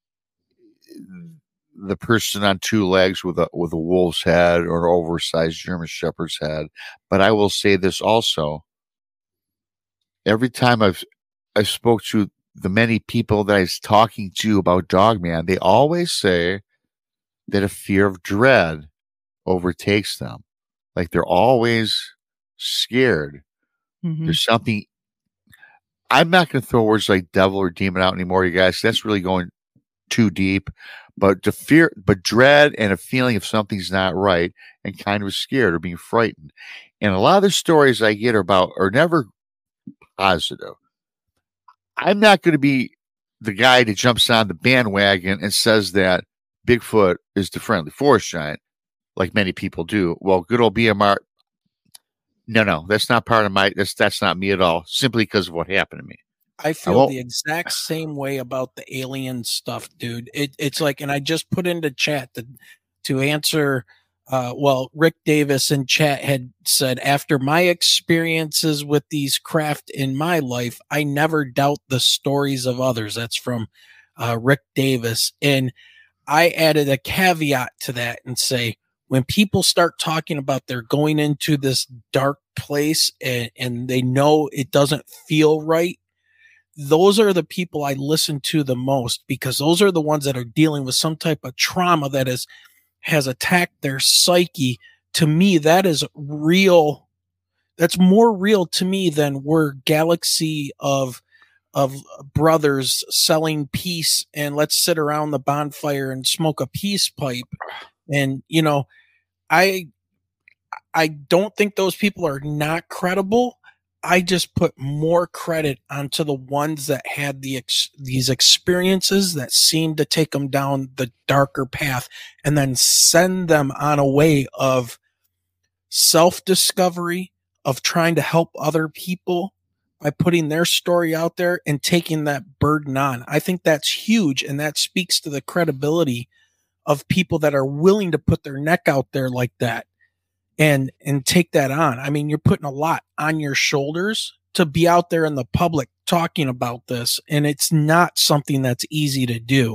the person on two legs with a with a wolf's head or an oversized German Shepherd's head. But I will say this also. Every time I've I spoke to the many people that I was talking to about Dogman, they always say that a fear of dread overtakes them. Like they're always scared. Mm-hmm. There's something. I'm not going to throw words like devil or demon out anymore, you guys. That's really going too deep. But the fear, but dread and a feeling of something's not right, and kind of scared or being frightened. And a lot of the stories I get are about are never positive. I'm not going to be the guy that jumps on the bandwagon and says that Bigfoot is the friendly forest giant, like many people do. Well, good old B M R. No, no, that's not part of my, that's, that's not me at all, simply because of what happened to me. I feel the exact same way about the alien stuff, dude. It, it's like, and I just put into chat to, to answer, uh, well, Rick Davis in chat had said, after my experiences with these craft in my life, I never doubt the stories of others. That's from uh, Rick Davis. And I added a caveat to that and say, when people start talking about they're going into this dark place and, and they know it doesn't feel right, those are the people I listen to the most, because those are the ones that are dealing with some type of trauma that is, has attacked their psyche. To me, that is real. That's more real to me than we're galaxy of, of brothers selling peace and let's sit around the bonfire and smoke a peace pipe. And, you know, I, I don't think those people are not credible. I just put more credit onto the ones that had the ex- these experiences that seemed to take them down the darker path and then send them on a way of self-discovery, of trying to help other people by putting their story out there and taking that burden on. I think that's huge, and that speaks to the credibility of people that are willing to put their neck out there like that. And, and take that on. I mean, you're putting a lot on your shoulders to be out there in the public talking about this. And it's not something that's easy to do.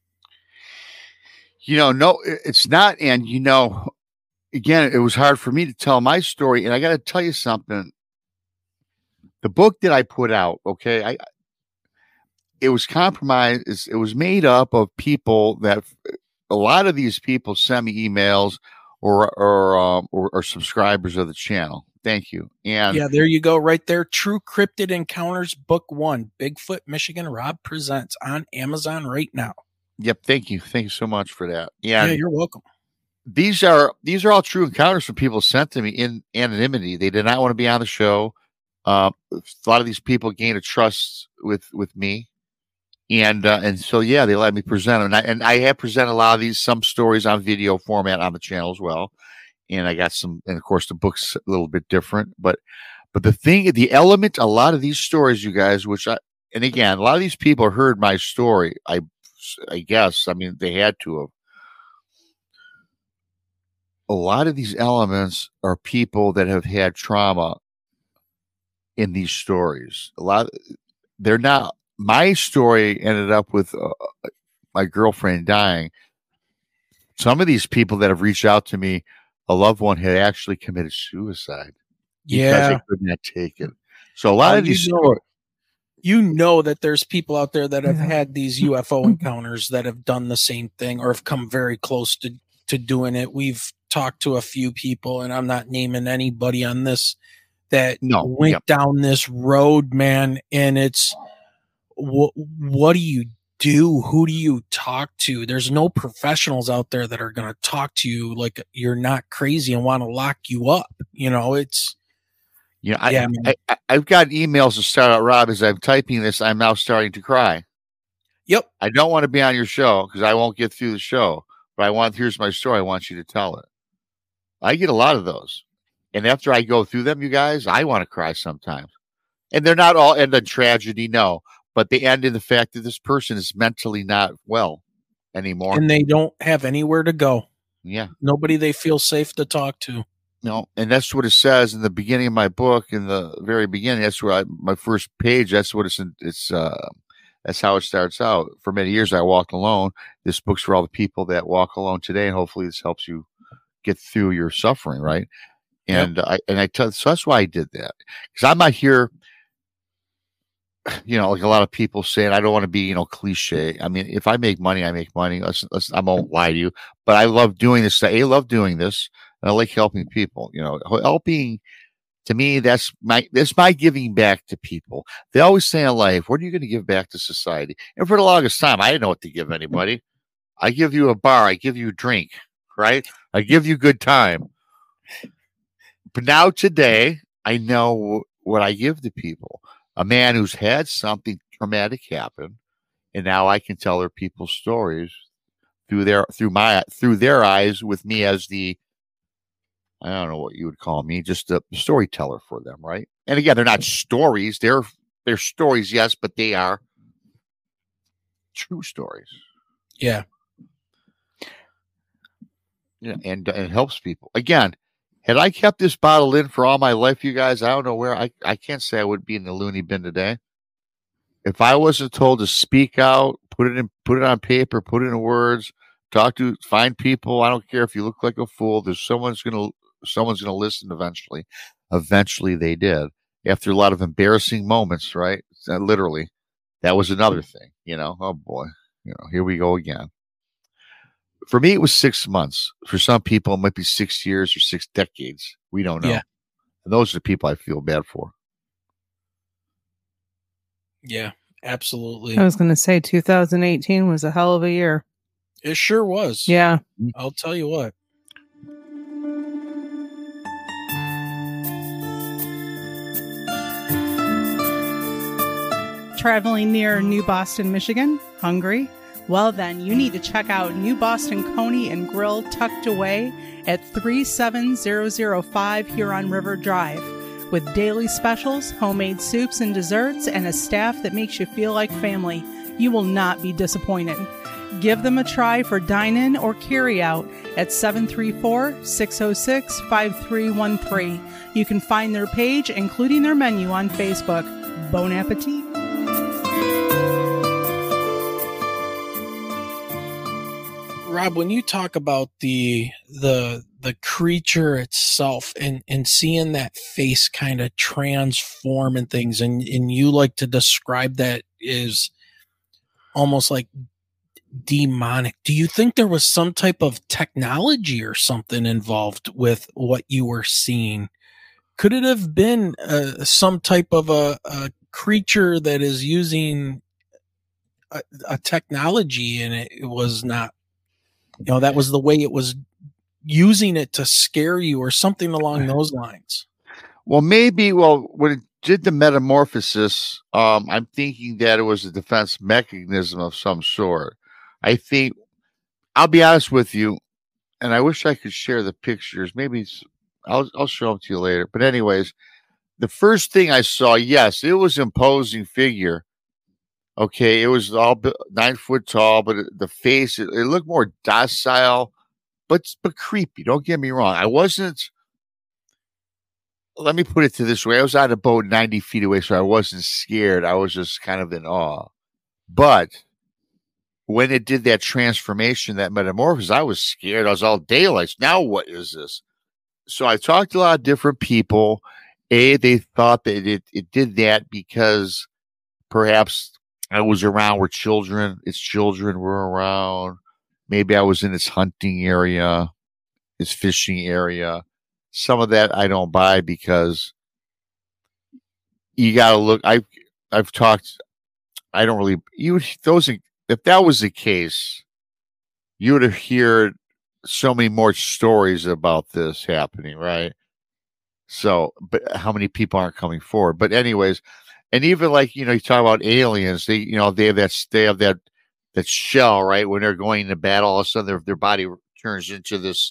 You know, no, it's not. And, you know, again, it was hard for me to tell my story. And I got to tell you something. The book that I put out, okay, I, it was compromised. It was made up of people that a lot of these people send me emails or or, um, or or subscribers of the channel. Thank you. And yeah, there you go, right there. True Cryptid Encounters, Book One, Bigfoot, Michigan. Rob presents on Amazon right now. Yep. Thank you. Thank you so much for that. And yeah, you're welcome. These are these are all true encounters from people sent to me in anonymity. They did not want to be on the show. Uh, a lot of these people gained a trust with with me. And uh, and so, yeah, they let me present them. And I, and I have presented a lot of these, some stories on video format on the channel as well. And I got some, and of course, the book's a little bit different. But but the thing, the element, a lot of these stories, you guys, which I, and again, a lot of these people heard my story. I, I guess, I mean, they had to have. A lot of these elements are people that have had trauma in these stories. A lot, they're not. My story ended up with uh, my girlfriend dying. Some of these people that have reached out to me, a loved one had actually committed suicide. Yeah. Because they could not take it. So a lot uh, of these you know, stories. You know that there's people out there that have had these U F O encounters that have done the same thing or have come very close to, to doing it. We've talked to a few people, and I'm not naming anybody on this, that no, went yep. down this road, man. And it's, What what do you do? Who do you talk to? There's no professionals out there that are going to talk to you like you're not crazy and want to lock you up. You know, it's you know, I, yeah, I, I, I've got emails to start out, Rob. As I'm typing this, I'm now starting to cry. Yep. I don't want to be on your show because I won't get through the show. But I want here's my story. I want you to tell it. I get a lot of those, and after I go through them, you guys, I want to cry sometimes. And they're not all end in tragedy, no. But they end in the fact that this person is mentally not well anymore. And they don't have anywhere to go. Yeah. Nobody they feel safe to talk to. No. And that's what it says in the beginning of my book, in the very beginning. That's where I, my first page, that's what it's, it's, uh, that's how it starts out. For many years, I walked alone. This book's for all the people that walk alone today. And hopefully this helps you get through your suffering. Right. And yep. I, and I tell, so that's why I did that. Because I'm not here, you know, like a lot of people saying, I don't want to be, you know, cliche. I mean, if I make money, I make money. Let's, let's, I won't lie to you, but I love doing this. I love doing this. And I like helping people, you know, helping to me. That's my, that's my giving back to people. They always say in life, what are you going to give back to society? And for the longest time, I didn't know what to give anybody. I give you a bar. I give you a drink, right? I give you good time. But now today, I know what I give to people. A man who's had something traumatic happen, and now I can tell other people's stories through their through my through their eyes, with me as the, I don't know what you would call me, just a storyteller for them, right? And again, they're not stories; they're they're stories, yes, but they are true stories. Yeah. Yeah, and, and it helps people. Again, had I kept this bottle in for all my life, you guys, I don't know where, I, I can't say I would be in the loony bin today. If I wasn't told to speak out, put it in, put it on paper, put it in words, talk to, find people. I don't care if you look like a fool. There's someone's gonna, someone's gonna listen eventually. Eventually, they did. After a lot of embarrassing moments, right? Uh, literally, that was another thing. You know, oh boy, you know, here we go again. For me, it was six months. For some people, it might be six years or six decades. We don't know. Yeah. And those are the people I feel bad for. Yeah, absolutely. I was going to say two thousand eighteen was a hell of a year. It sure was. Yeah. I'll tell you what. Traveling near New Boston, Michigan? Hungry? Well then, you need to check out New Boston Coney and Grill tucked away at three seven zero zero five Huron River Drive. With daily specials, homemade soups and desserts, and a staff that makes you feel like family, you will not be disappointed. Give them a try for dine-in or carry-out at seven three four, six zero six, five three one three. You can find their page, including their menu, on Facebook. Bon appetit! Rob, when you talk about the the the creature itself and, and seeing that face kind of transform and things, and, and you like to describe that as almost like demonic, do you think there was some type of technology or something involved with what you were seeing? Could it have been uh, some type of a, a creature that is using a, a technology and it, it was not, you know, that was the way it was using it to scare you or something along those lines? Well, maybe, well, when it did the metamorphosis, um, I'm thinking that it was a defense mechanism of some sort. I think, I'll be honest with you, and I wish I could share the pictures. Maybe it's, I'll, I'll show them to you later. But anyways, the first thing I saw, yes, it was imposing figure. Okay, it was all nine foot tall, but the face, it, it looked more docile, but but creepy. Don't get me wrong. I wasn't, let me put it to this way. I was on a boat ninety feet away, so I wasn't scared. I was just kind of in awe. But when it did that transformation, that metamorphosis, I was scared. I was all daylights. Now what is this? So I talked to a lot of different people. A, they thought that it, it did that because perhaps I was around where children, its children were around. Maybe I was in its hunting area, its fishing area. Some of that I don't buy because you got to look. I've, I've talked, I don't really, you those, if that was the case, you would have heard so many more stories about this happening, right? So, but how many people aren't coming forward? But anyways, and even like, you know, you talk about aliens, they, you know, they have that, they have that, that shell, right? When they're going to battle, all of a sudden their, their body turns into this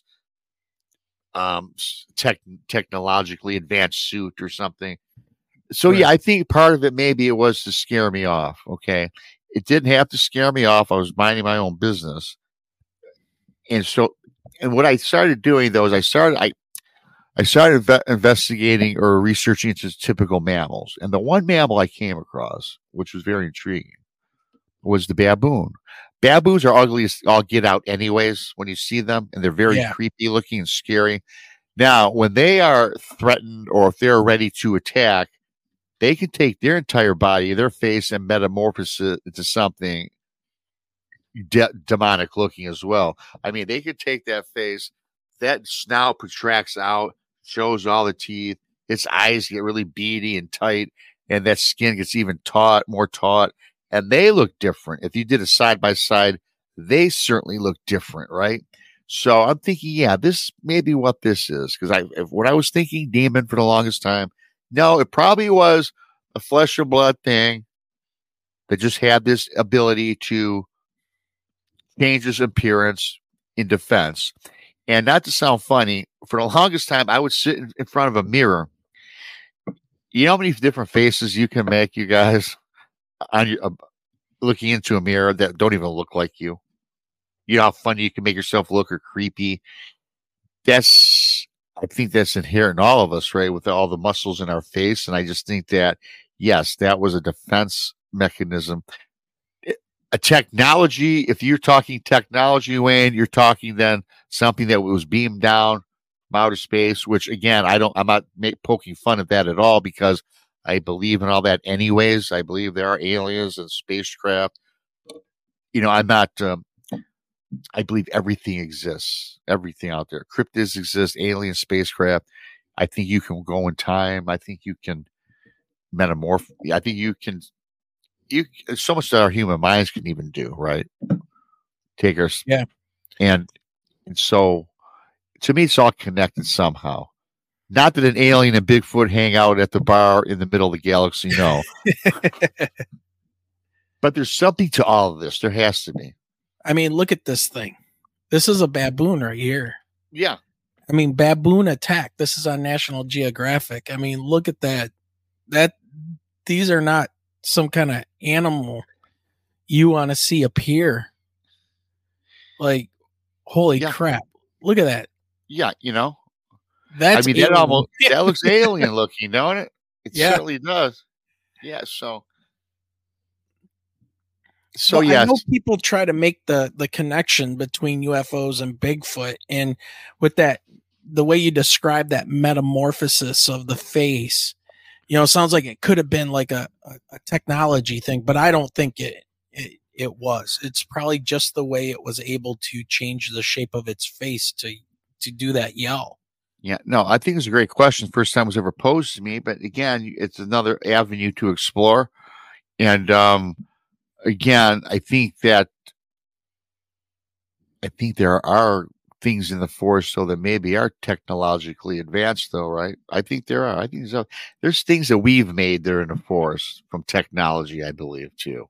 um, tech, technologically advanced suit or something. So right. Yeah, I think part of it, maybe it was to scare me off. Okay. It didn't have to scare me off. I was minding my own business. And so, and what I started doing though, is I started, I, I started inve- investigating or researching into typical mammals. And the one mammal I came across, which was very intriguing, was the baboon. Baboons are ugly as all get out anyways when you see them, and they're very yeah. creepy looking and scary. Now, when they are threatened or if they're ready to attack, they can take their entire body, their face, and metamorphose it into something de- demonic looking as well. I mean, they could take that face, that snout protracts out, shows all the teeth, its eyes get really beady and tight, and that skin gets even taut, more taut, and they look different. If you did a side by side, they certainly look different, right? So I'm thinking, yeah, this may be what this is, because I, if, what I was thinking, demon for the longest time. No, it probably was a flesh and blood thing that just had this ability to change its appearance in defense. And not to sound funny, for the longest time, I would sit in, in front of a mirror You know how many different faces you can make, you guys, on your, uh, looking into a mirror that don't even look like you. You know how funny you can make yourself look or creepy. That's, I think that's inherent in all of us, right? With all the muscles in our face. And I just think that, yes, that was a defense mechanism. A technology, if you're talking technology, Wayne, you're talking then something that was beamed down from outer space, which again, I don't, I'm not make, poking fun at that at all, because I believe in all that anyways. I believe there are aliens and spacecraft. You know, I'm not, um, I believe everything exists, everything out there. Cryptids exist, alien spacecraft. I think you can go in time. I think you can metamorph. I think you can, you, so much that our human minds can even do, right? Take our, yeah. And, and so to me, it's all connected somehow. Not that an alien and Bigfoot hang out at the bar in the middle of the galaxy, no. But there's something to all of this. There has to be. I mean, look at this thing. This is a baboon right here. Yeah. I mean, baboon attack. This is on National Geographic. I mean, look at that. That these are not some kind of animal you want to see appear. Like, holy yeah. crap. Look at that. Yeah, you know. That's I mean, alien. that almost that looks alien looking, don't it? It yeah. certainly does. Yeah, so So well, yes. I know people try to make the the connection between U F Os and Bigfoot, and with that, the way you describe that metamorphosis of the face, you know, it sounds like it could have been like a, a, a technology thing, but I don't think it, it it was. It's probably just the way it was able to change the shape of its face to to do that yell. Yeah, no, I think it's a great question. First time it was ever posed to me, but again, it's another avenue to explore. And um, again, I think that I think there are things in the forest so that maybe are technologically advanced, though, right? I think there are. I think there's, there's things that we've made there in the forest from technology, I believe, too.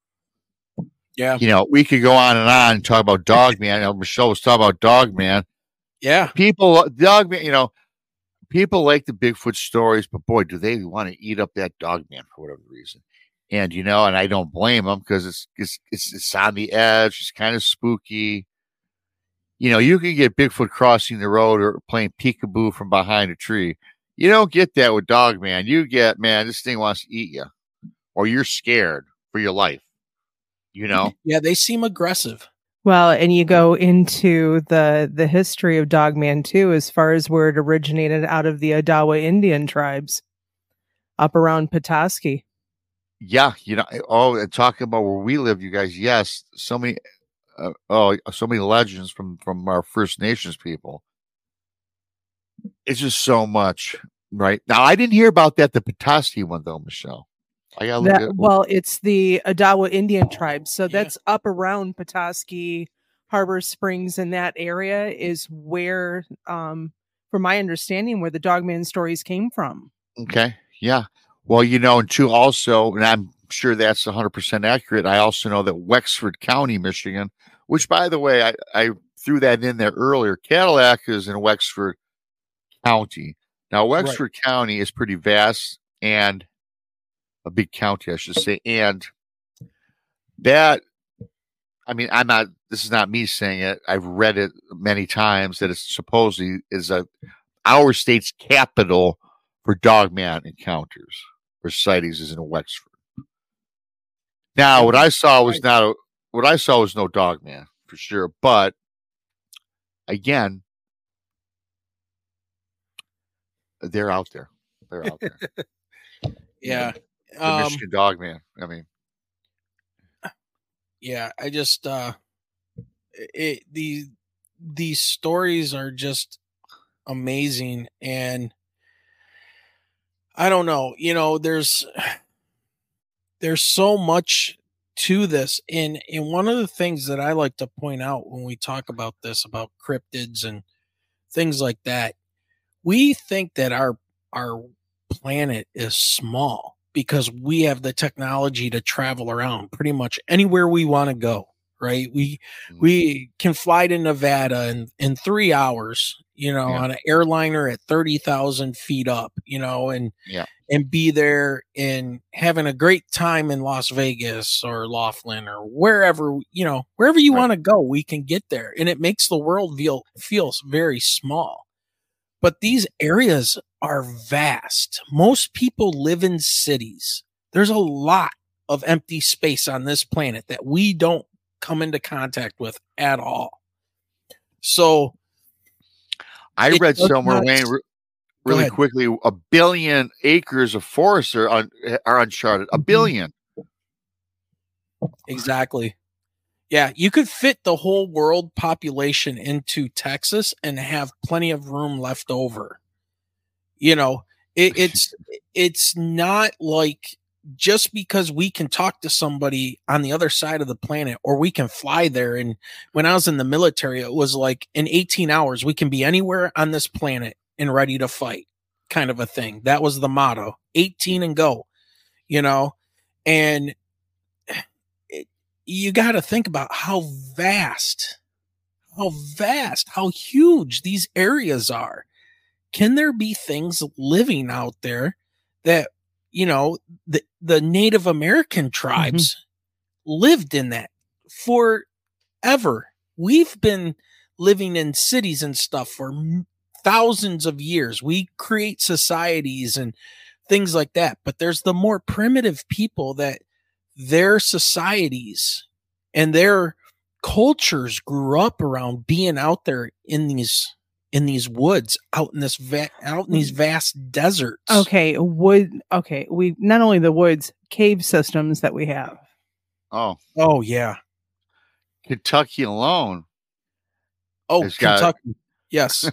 Yeah. You know, we could go on and on and talk about Dogman. You know, Michelle was talking about Dogman. Yeah. People, Dogman, you know, people like the Bigfoot stories, but boy, do they want to eat up that Dogman for whatever reason. And, you know, and I don't blame them because it's, it's, it's, it's on the edge. It's kind of spooky. You know, you can get Bigfoot crossing the road or playing peekaboo from behind a tree. You don't get that with Dogman. You get, man, this thing wants to eat you, or you're scared for your life. You know? Yeah, they seem aggressive. Well, and you go into the the history of Dogman too, as far as where it originated out of the Odawa Indian tribes up around Petoskey. Yeah, you know, oh, and talking about where we live, you guys, yes, so many, uh, oh, so many legends from from our First Nations people. It's just so much, right? Now, I didn't hear about that, the Petoskey one, though, Michelle. I gotta look That, at, well, it's the Odawa Indian tribes. So Yeah. that's up around Petoskey, Harbor Springs, and that area is where, um, from my understanding, where the Dogman stories came from. Okay, yeah. Well, you know, and two, also, and I'm sure that's one hundred percent accurate, I also know that Wexford County, Michigan, which, by the way, I, I threw that in there earlier. Cadillac is in Wexford County. Now, Wexford right. County is pretty vast and a big county, I should say. And that, I mean, I'm not, this is not me saying it. I've read it many times that it's supposedly is a, our state's capital for Dogman encounters or sightings is in Wexford. Now, what I saw was not, a, what I saw was no Dogman for sure. But again, they're out there. They're out there. Yeah. The Um, Michigan Dogman. I mean, yeah, I just, uh, it, the, these stories are just amazing. And I don't know, you know, there's, there's so much to this. And, and one of the things that I like to point out when we talk about this, about cryptids and things like that, we think that our, our planet is small because we have the technology to travel around pretty much anywhere we want to go, right? We Mm. we can fly to Nevada in, in three hours, you know, Yeah. on an airliner at thirty thousand feet up, you know, and Yeah. and be there and having a great time in Las Vegas or Laughlin or wherever, you know, wherever you Right. want to go, we can get there. And it makes the world feel feels very small. But these areas are vast. Most people live in cities. There's a lot of empty space on this planet that we don't come into contact with at all. So I it read does somewhere, not- Wayne, re- Go really ahead. quickly, a billion acres of forest are, un- are uncharted. A billion. Exactly. Yeah, you could fit the whole world population into Texas and have plenty of room left over. You know, it, it's it's not like just because we can talk to somebody on the other side of the planet or we can fly there. And when I was in the military, it was like in eighteen hours, we can be anywhere on this planet and ready to fight, kind of a thing. That was the motto, eighteen and go, you know, and it, you got to think about how vast, how vast, how huge these areas are. Can there be things living out there that, you know, the, the Native American tribes lived in that forever? We've been living in cities and stuff for m- thousands of years. We create societies and things like that. But there's the more primitive people that their societies and their cultures grew up around being out there in these in these woods, out in this va- out in these vast deserts. Okay, wood. Okay, we not only the woods, cave systems that we have. Oh, Oh yeah. Kentucky alone. Oh, It's got- Kentucky. Yes.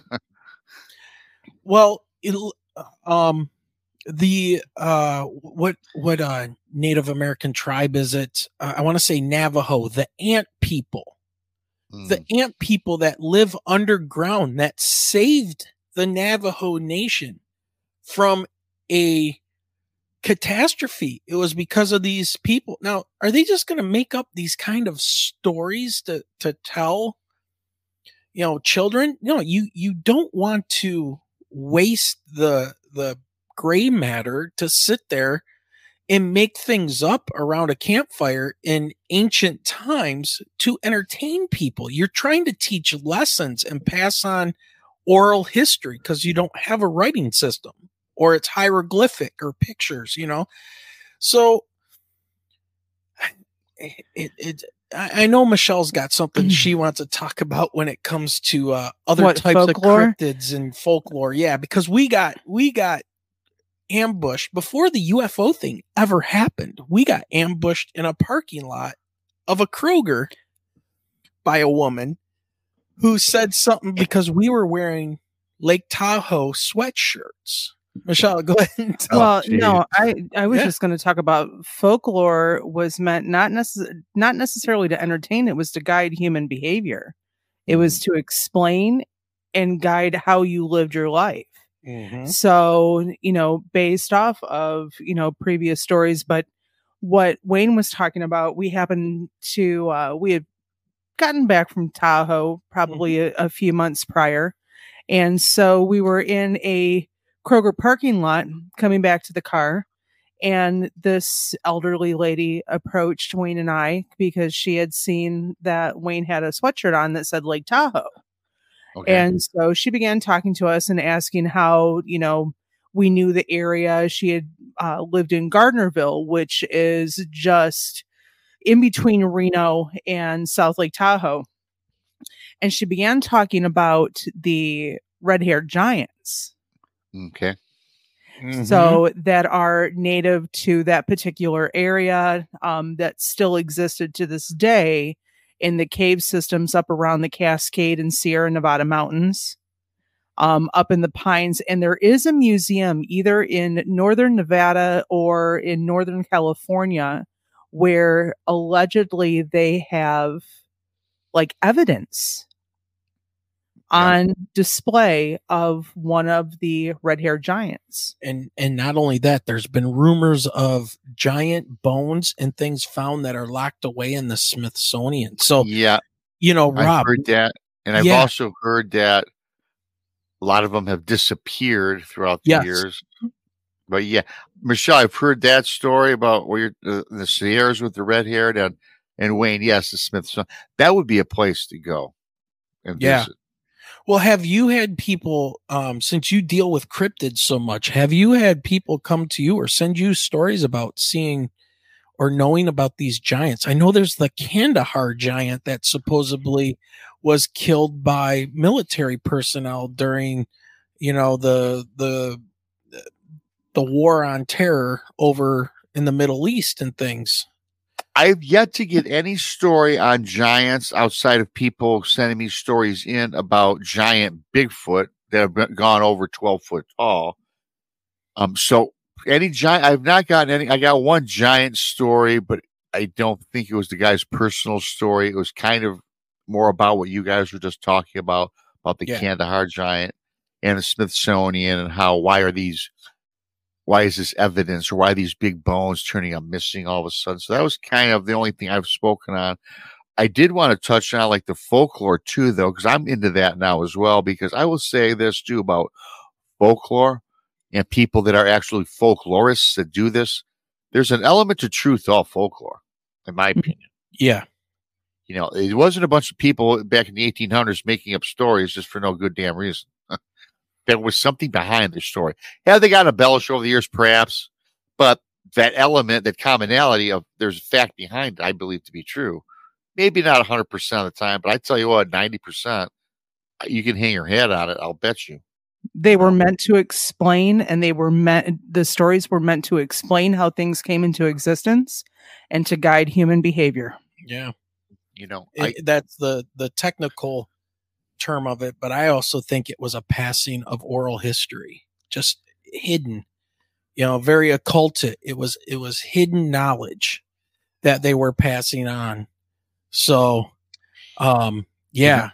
Well, it, um, the uh, what what uh Native American tribe is it? Uh, I want to say Navajo, the ant people. The Mm. ant people that live underground that saved the Navajo Nation from a catastrophe. It was because of these people. Now, are they just going to make up these kind of stories to to tell, you know, children? No, you you don't want to waste the the gray matter to sit there and make things up around a campfire in ancient times to entertain people. You're trying to teach lessons and pass on oral history because you don't have a writing system or it's hieroglyphic or pictures, you know? So it, it, it I I know Michelle's got something she wants to talk about when it comes to uh, other What, types folklore? of cryptids and folklore. Yeah, because we got we got ambushed before the U F O thing ever happened. We got ambushed in a parking lot of a Kroger by a woman who said something because we were wearing Lake Tahoe sweatshirts. Michelle, go ahead and tell. Well, Oh, geez. no, I I was Yeah. just going to talk about folklore was meant not necess- not necessarily to entertain. It was to guide human behavior. It was to explain and guide how you lived your life. Mhm. So, you know, based off of, you know, previous stories, but what Wayne was talking about, we happened to, uh, we had gotten back from Tahoe probably a, a few months prior. And so we were in a Kroger parking lot coming back to the car. And this elderly lady approached Wayne and I because she had seen that Wayne had a sweatshirt on that said Lake Tahoe. Okay. And so she began talking to us and asking how, you know, we knew the area. She had uh, lived in Gardnerville, which is just in between Reno and South Lake Tahoe. And she began talking about the red-haired giants. Okay. Mhm. So that are native to that particular area, um, that still existed to this day in the cave systems up around the Cascade and Sierra Nevada mountains, um, up in the Pines. And there is a museum either in northern Nevada or in northern California where allegedly they have like evidence on yeah. display of one of the red-haired giants. And and not only that, there's been rumors of giant bones and things found that are locked away in the Smithsonian. So yeah, you know, Rob, I've heard that, and I've yeah. also heard that a lot of them have disappeared throughout the yes. years. But yeah, Michelle, I've heard that story about where you're, uh, the Sierras with the red-haired and and Wayne. Yes, the Smithsonian. That would be a place to go and yeah. visit. Well, have you had people, um, since you deal with cryptids so much, have you had people come to you or send you stories about seeing or knowing about these giants? I know there's the Kandahar giant that supposedly was killed by military personnel during, you know, the the the war on terror over in the Middle East and things. I've yet to get any story on giants outside of people sending me stories in about giant Bigfoot that have been, gone over twelve foot tall. Um, so any giant, I've not gotten any. I got one giant story, but I don't think it was the guy's personal story. It was kind of more about what you guys were just talking about, about the yeah. Kandahar giant and the Smithsonian and how, why are these, why is this evidence or why are these big bones turning up missing all of a sudden? So that was kind of the only thing I've spoken on. I did want to touch on like the folklore too, though, because I'm into that now as well, because I will say this too about folklore and people that are actually folklorists that do this. There's an element to truth to all folklore, in my opinion. Yeah. You know, it wasn't a bunch of people back in the eighteen hundreds making up stories just for no good damn reason. There was something behind the story. Yeah, they got embellished over the years, perhaps, but that element, that commonality of there's a fact behind it, I believe to be true. Maybe not one hundred percent of the time, but I tell you what, ninety percent, you can hang your head on it, I'll bet you. They were meant to explain, and they were meant, the stories were meant to explain how things came into existence and to guide human behavior. Yeah. You know, it, I, that's the, the technical term of it, but I also think it was a passing of oral history, just hidden, you know, very occult. It was, it was hidden knowledge that they were passing on. So, um, yeah. You know,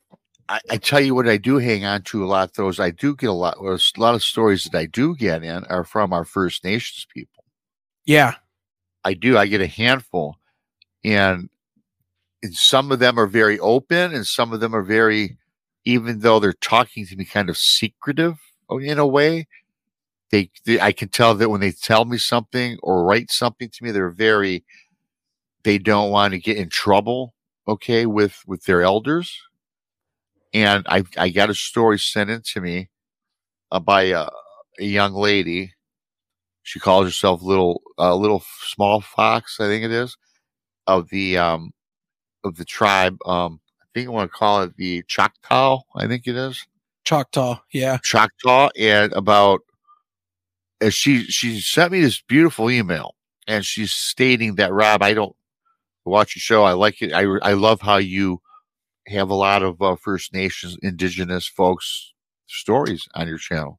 I, I tell you what, I do hang on to a lot of those. I do get a lot, a lot of stories that I do get in are from our First Nations people. Yeah, I do. I get a handful, and, and some of them are very open, and some of them are very, even though they're talking to me, kind of secretive in a way. They, they, I can tell that when they tell me something or write something to me, they're very, they don't want to get in trouble. Okay, with with their elders. And I I got a story sent in to me uh, by a, a young lady. She calls herself little uh, little small fox, I think it is, of the um of the tribe. Um, I think I want to call it the Choctaw. I think it is Choctaw. Yeah, Choctaw. And about as she she sent me this beautiful email, and she's stating that, Rob, I don't watch your show. I like it. I I love how you have a lot of uh, First Nations, Indigenous folks stories on your channel.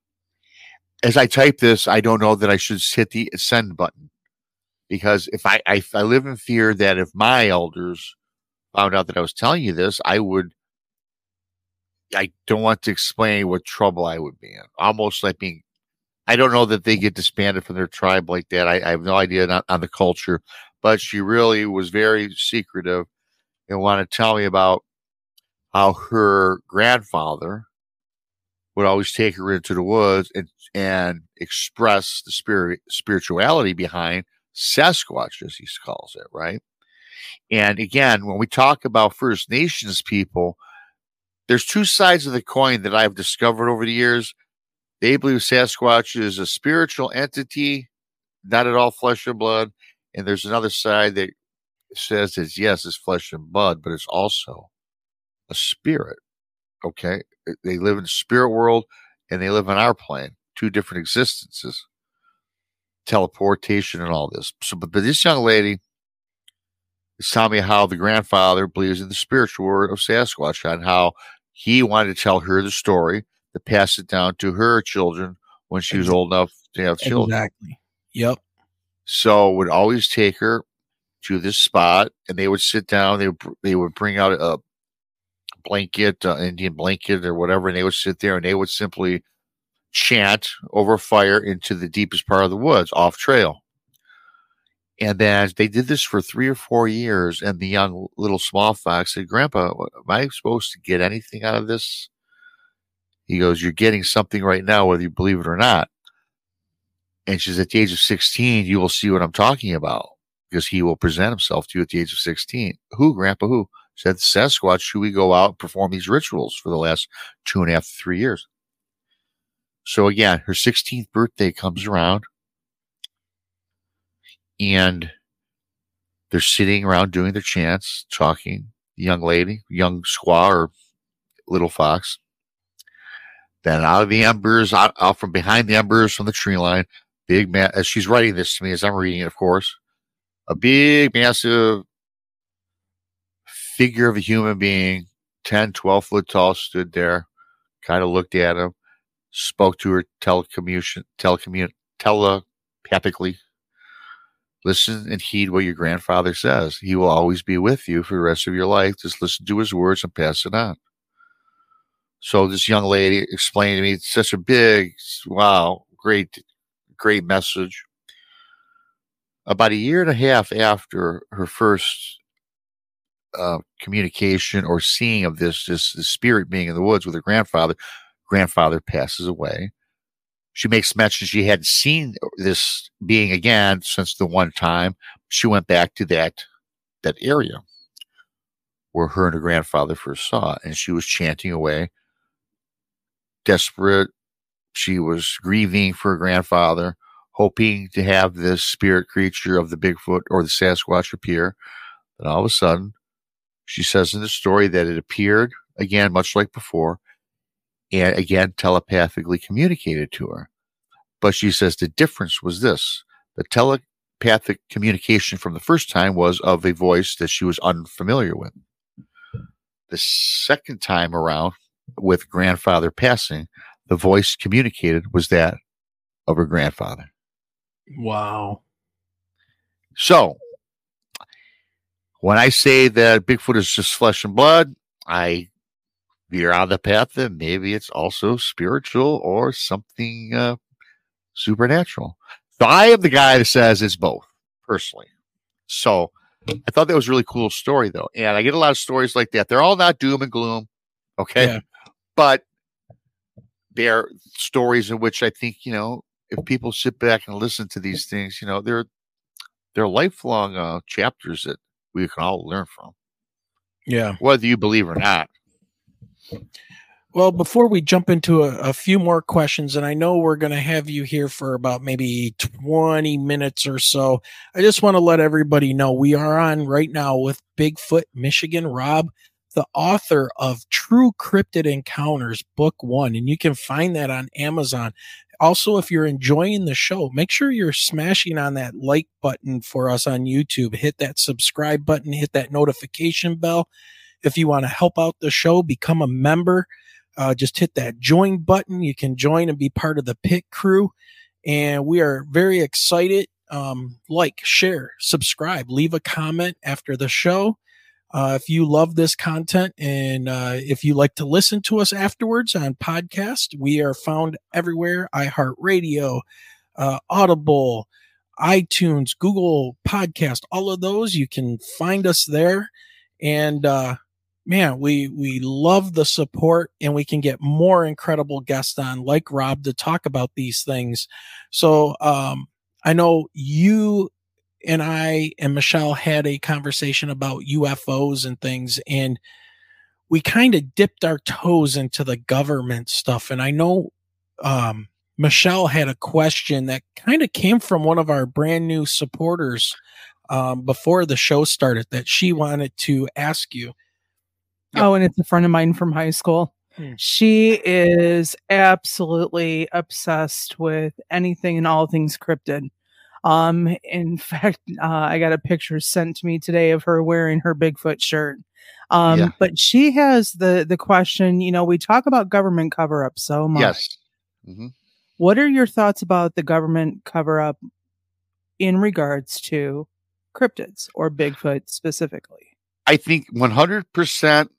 As I type this, I don't know that I should hit the send button, because if I, I, I live in fear that if my elders found out that I was telling you this, I would, I don't want to explain what trouble I would be in. Almost like being, I don't know that they get disbanded from their tribe like that. I, I have no idea on, on the culture, but she really was very secretive and want to tell me about how her grandfather would always take her into the woods and, and express the spirit spirituality behind Sasquatch, as he calls it, right? And again, when we talk about First Nations people, there's two sides of the coin that I've discovered over the years. They believe Sasquatch is a spiritual entity, not at all flesh and blood. And there's another side that says that, yes, it's flesh and blood, but it's also a spirit. Okay. They live in the spirit world and they live on our plane, two different existences, teleportation and all this. So, but, but this young lady is telling me how the grandfather believes in the spiritual word of Sasquatch and how he wanted to tell her the story to pass it down to her children when she was old enough to have children. Exactly. Yep. So would always take her to this spot, and they would sit down. They would, they would bring out a blanket, uh, Indian blanket or whatever, and they would sit there and they would simply chant over fire into the deepest part of the woods, off trail. And then they did this for three or four years, and the young little small fox said, "Grandpa, am I supposed to get anything out of this?" He goes, "You're getting something right now, whether you believe it or not." And she's, "At the age of sixteen, you will see what I'm talking about, because he will present himself to you at the age of sixteen. "Who, Grandpa, who?" Said, "The Sasquatch, who we go out and perform these rituals for the last two and a half to three years." So again, her sixteenth birthday comes around, and they're sitting around doing their chants, talking. The young lady, young squaw or little fox. Then out of the embers, out, out from behind the embers from the tree line, big man, as she's writing this to me, as I'm reading it, of course, a big, massive figure of a human being, ten, twelve foot tall, stood there, kind of looked at him, spoke to her telecommunication, telecommun, telepathically. "Listen and heed what your grandfather says. He will always be with you for the rest of your life. Just listen to his words and pass it on." So this young lady explained to me, it's such a big, wow, great, great message. About a year and a half after her first uh, communication or seeing of this, this, this spirit being in the woods with her grandfather, grandfather passes away. She makes mention she hadn't seen this being again since the one time she went back to that, that area where her and her grandfather first saw it. And she was chanting away, desperate. She was grieving for her grandfather, hoping to have this spirit creature of the Bigfoot or the Sasquatch appear. Then all of a sudden, she says in the story that it appeared again, much like before, and again telepathically communicated to her. But she says the difference was this: the telepathic communication from the first time was of a voice that she was unfamiliar with. The second time around, with grandfather passing, the voice communicated was that of her grandfather. Wow. So when I say that Bigfoot is just flesh and blood, I veer on the path that maybe it's also spiritual or something uh, supernatural. So I am the guy that says it's both, personally. So I thought that was a really cool story, though. And I get a lot of stories like that. They're all not doom and gloom. Okay. Yeah. But they're stories in which I think, you know, if people sit back and listen to these things, you know, they're, they're lifelong uh, chapters that we can all learn from. Yeah. Whether you believe or not. Well, before we jump into a, a few more questions, and I know we're going to have you here for about maybe twenty minutes or so, I just want to let everybody know we are on right now with Bigfoot Michigan Rob, the author of True Cryptid Encounters, Book One, and you can find that on Amazon. Also, if you're enjoying the show, make sure you're smashing on that like button for us on YouTube. Hit that subscribe button, hit that notification bell. If you want to help out the show, become a member. Uh, just hit that join button. You can join and be part of the pit crew. And we are very excited. Um, like, share, subscribe, leave a comment after the show. Uh, if you love this content and uh, if you like to listen to us afterwards on podcast, we are found everywhere. iHeartRadio, uh, Audible, iTunes, Google Podcast, all of those. You can find us there. And uh, man, we we love the support, and we can get more incredible guests on like Rob to talk about these things. So um, I know you and I and Michelle had a conversation about U F Os and things, and we kind of dipped our toes into the government stuff. And I know um, Michelle had a question that kind of came from one of our brand new supporters um, before the show started that she wanted to ask you. Oh, and it's a friend of mine from high school. Hmm. She is absolutely obsessed with anything and all things cryptid. Um, in fact, uh, I got a picture sent to me today of her wearing her Bigfoot shirt. Um, yeah. But she has the, the question, you know, we talk about government cover up so much. Yes. Mm-hmm. What are your thoughts about the government cover up in regards to cryptids or Bigfoot specifically? I think one hundred percent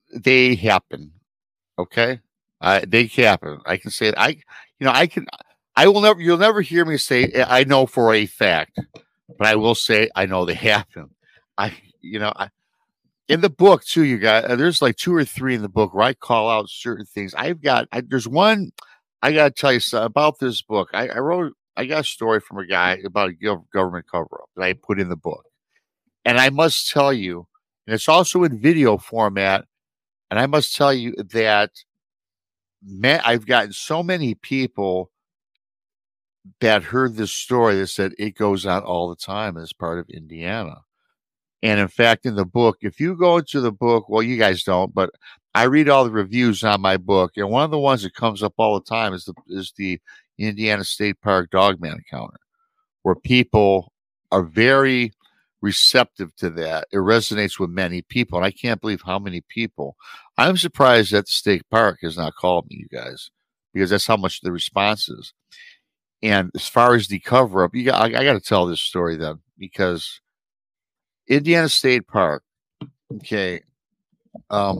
they happen. Okay, uh, they happen. I can say it. I, you know, I can. I will never. You'll never hear me say I know for a fact, but I will say I know they happen. I, you know, I. In the book too, you got uh, there's like two or three in the book where I call out certain things. I've got I, there's one I got to tell you something about this book. I, I wrote I got a story from a guy about a gov- government cover up that I put in the book, and I must tell you, and it's also in video format. And I must tell you that man, I've gotten so many people that heard this story that said it goes on all the time as part of Indiana. And in fact, in the book, if you go into the book, well, you guys don't, but I read all the reviews on my book, and one of the ones that comes up all the time is the is the Indiana State Park Dogman Encounter, where people are very receptive to that. It resonates with many people, and I can't believe how many people. I'm surprised that the state park has not called me, you guys, because that's how much the response is. And as far as the cover up, you got, I, I got to tell this story then, because Indiana State Park, okay, um,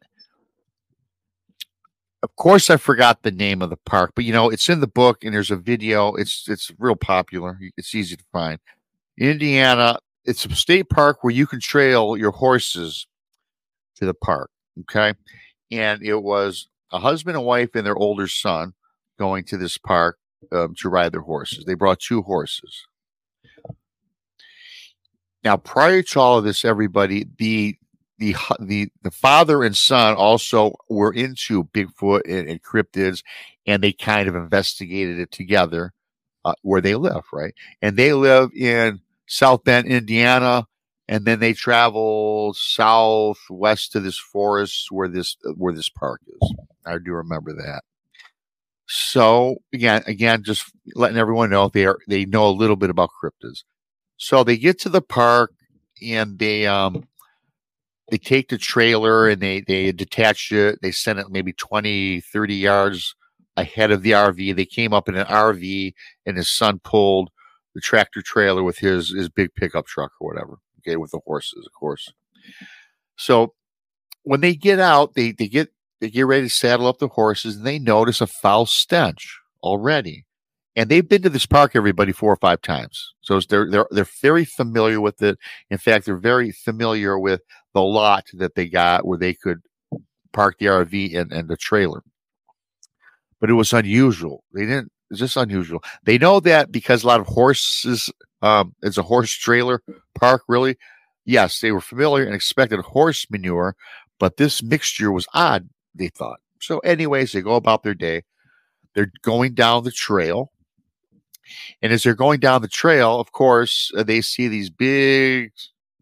of course I forgot the name of the park, but you know it's in the book, and there's a video. It's it's real popular. It's easy to find. Indiana. It's a state park where you can trail your horses to the park, okay? And it was a husband and wife and their older son going to this park um, to ride their horses. They brought two horses. Now, prior to all of this, everybody, the the the the father and son also were into Bigfoot and, and cryptids, and they kind of investigated it together uh, where they live, right? And they live in South Bend, Indiana, and then they travel southwest to this forest where this where this park is. I do remember that. So again, again, just letting everyone know they are they know a little bit about cryptids. So they get to the park and they um they take the trailer and they they detach it. They send it maybe twenty, thirty yards ahead of the R V. They came up in an R V, and his son pulled the tractor trailer with his his big pickup truck or whatever, okay, with the horses, of course. So when they get out, they they get they get ready to saddle up the horses, and they notice a foul stench already. And they've been to this park, everybody, four or five times. So they're they're they're very familiar with it. In fact, they're very familiar with the lot that they got where they could park the R V and, and the trailer. But it was unusual. They didn't. It's just unusual. They know that because a lot of horses, um, it's a horse trailer park, really. Yes, they were familiar and expected horse manure, but this mixture was odd, they thought. So anyways, they go about their day. They're going down the trail. And as they're going down the trail, of course, uh, they see these big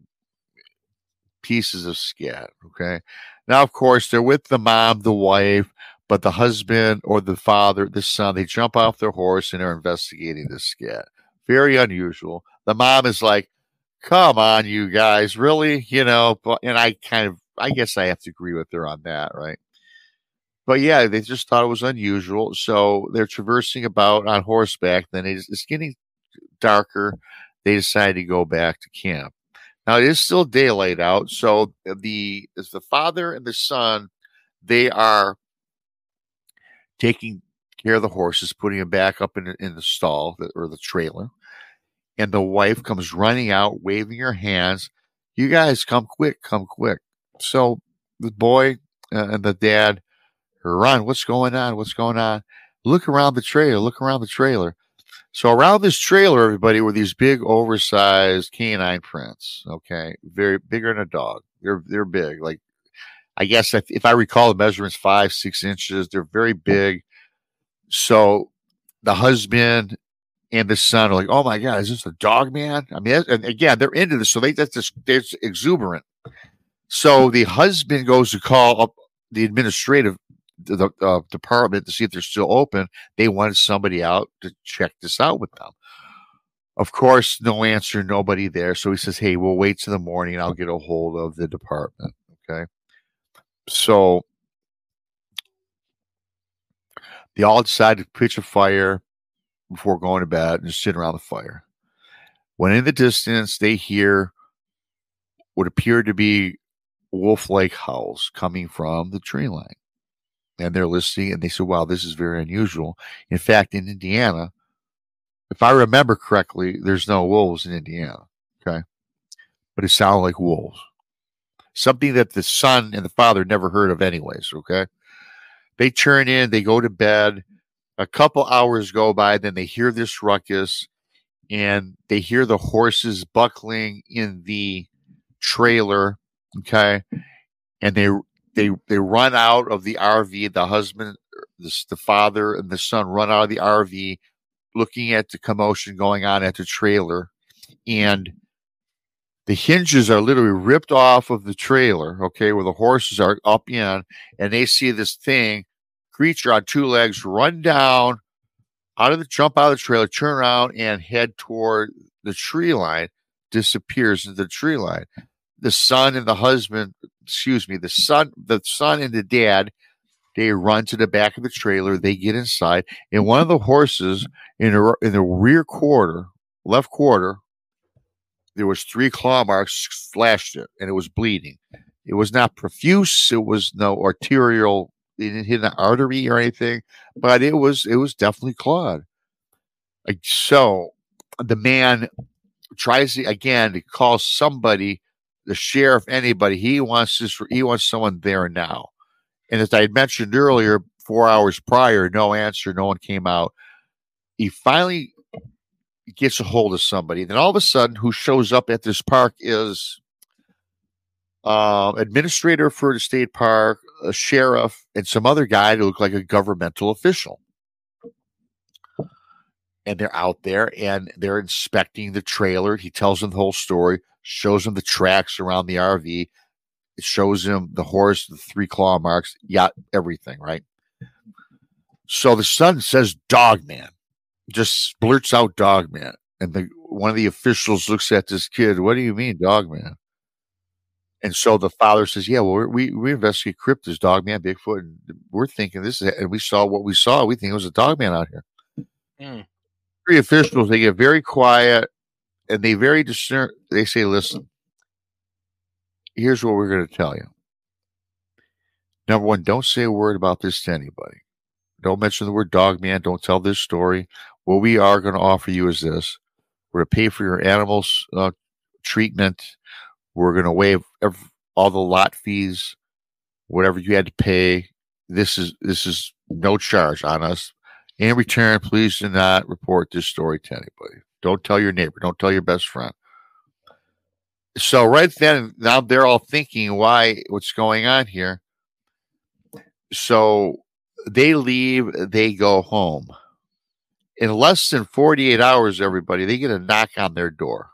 pieces of scat, okay? Now, of course, they're with the mom, the wife, but the husband or the father, the son, they jump off their horse and are investigating this scat. Very unusual. The mom is like, come on, you guys, really? You know, but, and I kind of, I guess I have to agree with her on that, right? But yeah, they just thought it was unusual. So they're traversing about on horseback. Then it's, it's getting darker. They decide to go back to camp. Now it is still daylight out. So the, as the father and the son, they are taking care of the horses, putting them back up in, in the stall or the trailer. And the wife comes running out, waving her hands. You guys come quick, come quick. So the boy uh, and the dad run. What's going on? What's going on? Look around the trailer. Look around the trailer. So around this trailer, everybody, were these big, oversized canine prints. Okay, very bigger than a dog. They're they're big. Like, I guess if, if I recall, the measurements five, six inches. They're very big. So the husband and the son are like, "Oh my God, is this a dog man?" I mean, and again, they're into this, so they that's just they're exuberant. So the husband goes to call up the administrative the uh, department to see if they're still open. They wanted somebody out to check this out with them. Of course, no answer, nobody there. So he says, "Hey, we'll wait till the morning and I'll get a hold of the department." Okay. So they all decided to pitch a fire before going to bed and sit around the fire. When in the distance, they hear what appeared to be wolf-like howls coming from the tree line. And they're listening, and they said, wow, this is very unusual. In fact, in Indiana, if I remember correctly, there's no wolves in Indiana, okay? But it sounded like wolves. Something that the son and the father never heard of anyways, okay? They turn in, they go to bed. A couple hours go by, then they hear this ruckus, and they hear the horses buckling in the trailer, okay? And they they they run out of the R V. The husband, the, the father, and the son run out of the R V, looking at the commotion going on at the trailer, and the hinges are literally ripped off of the trailer, okay, where the horses are up in, and they see this thing, creature on two legs, run down out of the jump out of the trailer, turn around, and head toward the tree line, disappears into the tree line. The son and the husband, excuse me, the son, the son and the dad, they run to the back of the trailer. They get inside, and one of the horses in the in the rear quarter, left quarter, there was three claw marks slashed it, and it was bleeding. It was not profuse. It was no arterial. It didn't hit an artery or anything, but it was it was definitely clawed. Like, so the man tries to, again to call somebody, the sheriff, anybody. He wants this. He wants someone there now. And as I had mentioned earlier, four hours prior, no answer. No one came out. He finally gets a hold of somebody. Then all of a sudden, who shows up at this park is uh, administrator for the state park, a sheriff, and some other guy to look like a governmental official. And they're out there, and they're inspecting the trailer. He tells them the whole story, shows them the tracks around the R V. It shows him the horse, the three claw marks, yeah, everything, right? So the son says, "Dog man," just blurts out "dog man." And the, one of the officials looks at this kid. "What do you mean, dog man?" And so the father says, "Yeah, well, we we investigate cryptids, dog man, Bigfoot, and we're thinking this is, and we saw what we saw. We think it was a dog man out here." Mm. Three officials, they get very quiet, and they very discern. They say, "Listen, here's what we're going to tell you. Number one, don't say a word about this to anybody. Don't mention the word dog man. Don't tell this story. What we are going to offer you is this. We're going to pay for your animals uh, treatment. We're going to waive every, all the lot fees, whatever you had to pay. This is this is no charge on us. In return, please do not report this story to anybody. Don't tell your neighbor. Don't tell your best friend." So right then, now they're all thinking, why, what's going on here? So they leave, they go home. In less than forty-eight hours, everybody, they get a knock on their door.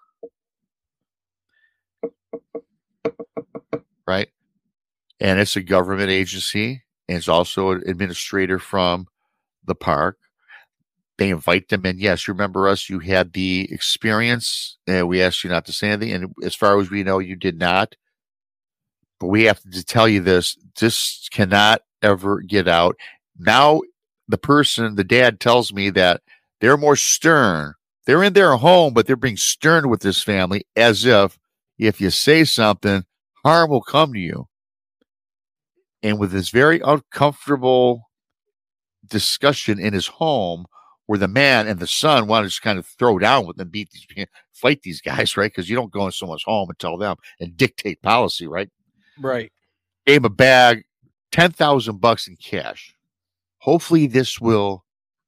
Right? And it's a government agency, and it's also an administrator from the park. They invite them in. Yes, you remember us. You had the experience, and we asked you not to say anything. And as far as we know, you did not. But we have to tell you this. This cannot ever get out. Now, the person, the dad, tells me that they're more stern. They're in their home, but they're being stern with this family, as if if you say something, harm will come to you. And with this very uncomfortable discussion in his home, where the man and the son want to just kind of throw down with them, beat these, fight these guys, right? Because you don't go in someone's home and tell them and dictate policy, right? Right. Gave him a bag, ten thousand bucks in cash. Hopefully, this will,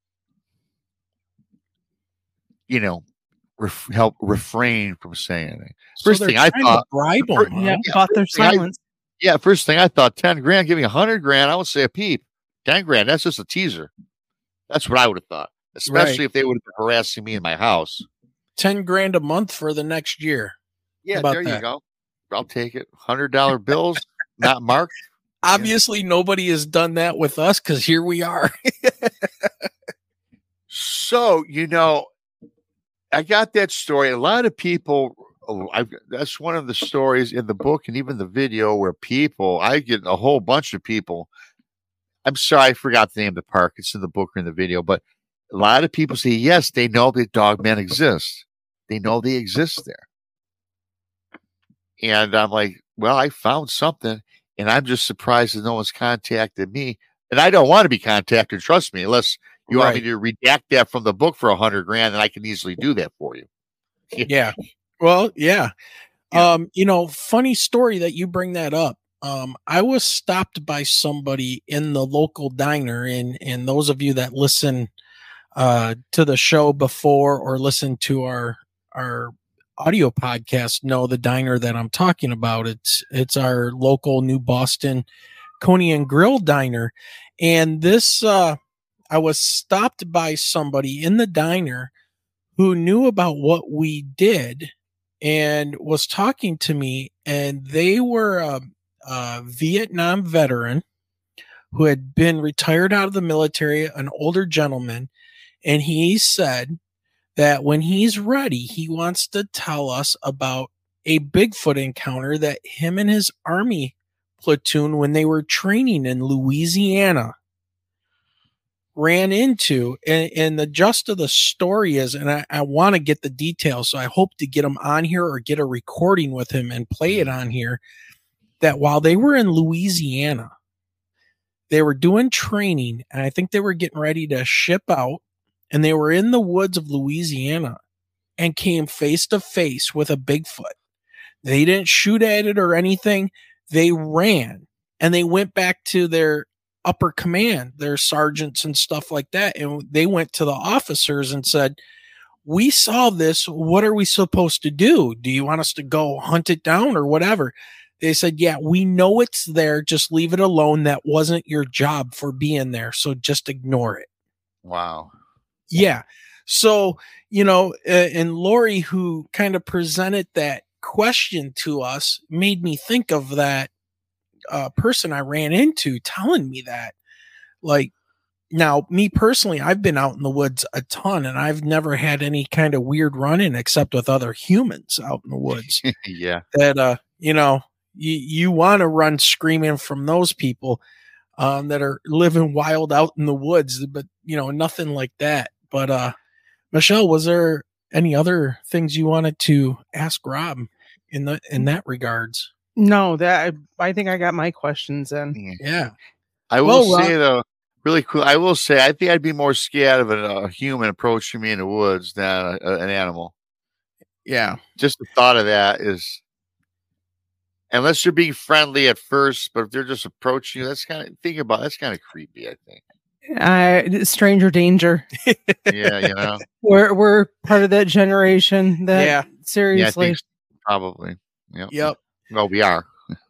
you know, ref, help refrain from saying anything. First so thing I thought, bribe them, first, huh? Yeah, yeah, bought their silence. I, yeah, first thing I thought, ten grand, give me a hundred grand. I would say a peep. Ten grand, that's just a teaser. That's what I would have thought. Especially right. if they would have been harassing me in my house. Ten grand a month for the next year. Yeah, there that? you go. I'll take it. Hundred dollar bills, not marked. Obviously, yeah. Nobody has done that with us because here we are. So, you know, I got that story. A lot of people, I've, that's one of the stories in the book and even the video where people, I get a whole bunch of people. I'm sorry, I forgot the name of the park. It's in the book or in the video, but a lot of people say, yes, they know that dogmen exist. They know they exist there. And I'm like, well, I found something, and I'm just surprised that no one's contacted me. And I don't want to be contacted, trust me, unless you right. want me to redact that from the book for a hundred grand, and I can easily do that for you. Yeah. Well, yeah. yeah. Um, you know, funny story that you bring that up. Um, I was stopped by somebody in the local diner, and and those of you that listen uh, to the show before or listen to our our audio podcast know the diner that I'm talking about. It's it's our local New Boston Coney and Grill diner, and this uh, I was stopped by somebody in the diner who knew about what we did and was talking to me, and they were a, a Vietnam veteran who had been retired out of the military, an older gentleman, and he said that when he's ready, he wants to tell us about a Bigfoot encounter that him and his army platoon, when they were training in Louisiana, ran into. And, and the gist of the story is, and I, I want to get the details, so I hope to get him on here or get a recording with him and play it on here, that while they were in Louisiana, they were doing training, and I think they were getting ready to ship out, and they were in the woods of Louisiana and came face to face with a Bigfoot. They didn't shoot at it or anything. They ran, and they went back to their upper command, their sergeants and stuff like that. And they went to the officers and said, we saw this. What are we supposed to do? Do you want us to go hunt it down or whatever? They said, yeah, we know it's there. Just leave it alone. That wasn't your job for being there. So just ignore it. Wow. Yeah. So, you know, uh, and Lori, who kind of presented that question to us, made me think of that uh, person I ran into telling me that. Like, now, me personally, I've been out in the woods a ton, and I've never had any kind of weird run-in except with other humans out in the woods. Yeah. That, uh, you know, you, you want to run screaming from those people um, that are living wild out in the woods, but, you know, nothing like that. But, uh, Michelle, was there any other things you wanted to ask Rob in the in that regards? No, that I, I think I got my questions in. Yeah. I will well, say, Rob, though, really cool. I will say, I think I'd be more scared of a, a human approaching me in the woods than a, a, an animal. Yeah. Just the thought of that is, unless you're being friendly at first, but if they're just approaching you, that's kind of, think about, that's kind of creepy, I think. Uh, stranger danger. Yeah, you know, we're we're part of that generation. That yeah, seriously, yeah, I think so, probably. Yep. Yep. Well, we are.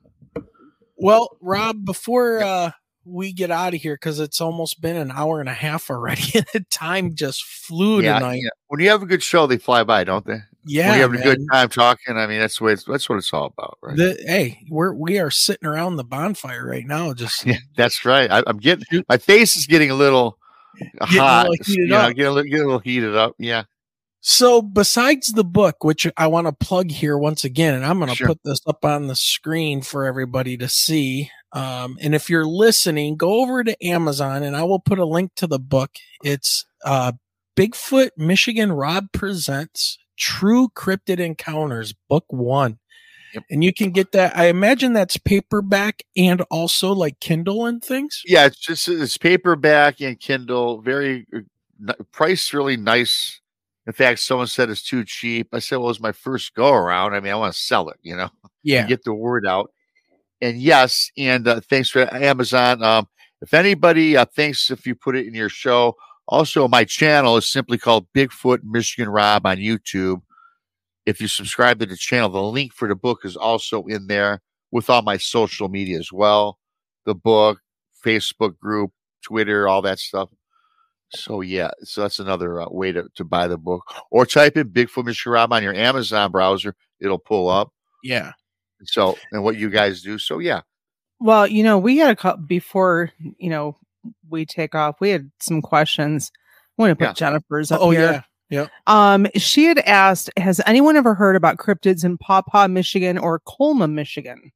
Well, Rob, before uh, we get out of here, because it's almost been an hour and a half already, the time just flew yeah, tonight. Yeah. When you have a good show, they fly by, don't they? Yeah, when you have man. a good time talking, I mean, that's the way it's, that's what it's all about, right? The, hey, we're we are sitting around the bonfire right now. Just yeah, that's right. I, I'm getting my face is getting a little getting hot. A little you know, get a little, get a little heated up. Yeah. So besides the book, which I want to plug here once again, and I'm going to Sure. put this up on the screen for everybody to see. Um, and if you're listening, go over to Amazon, and I will put a link to the book. It's uh, Bigfoot Michigan Rob Presents True Cryptid Encounters, Book One. Yep. And you can get that. I imagine that's paperback and also like Kindle and things. Yeah, it's just it's paperback and Kindle. Very uh, price, really nice. In fact, someone said it's too cheap. I said, well, it's my first go around. I mean, I want to sell it, you know, yeah, and get the word out. And yes, and uh, thanks for Amazon. Um, if anybody uh, thinks if you put it in your show, also my channel is simply called Bigfoot Michigan Rob on YouTube. If you subscribe to the channel, the link for the book is also in there with all my social media as well. The book, Facebook group, Twitter, all that stuff. So, yeah, so that's another uh, way to, to buy the book. Or type in Bigfoot Michigan Rob on your Amazon browser. It'll pull up. Yeah. So, and what you guys do. So, yeah. Well, you know, we had a couple before, you know, we take off. We had some questions. I want to put Yeah. Jennifer's up Oh, here. yeah. Yep. Um, she had asked, has anyone ever heard about cryptids in Paw Paw, Michigan or Colma, Michigan?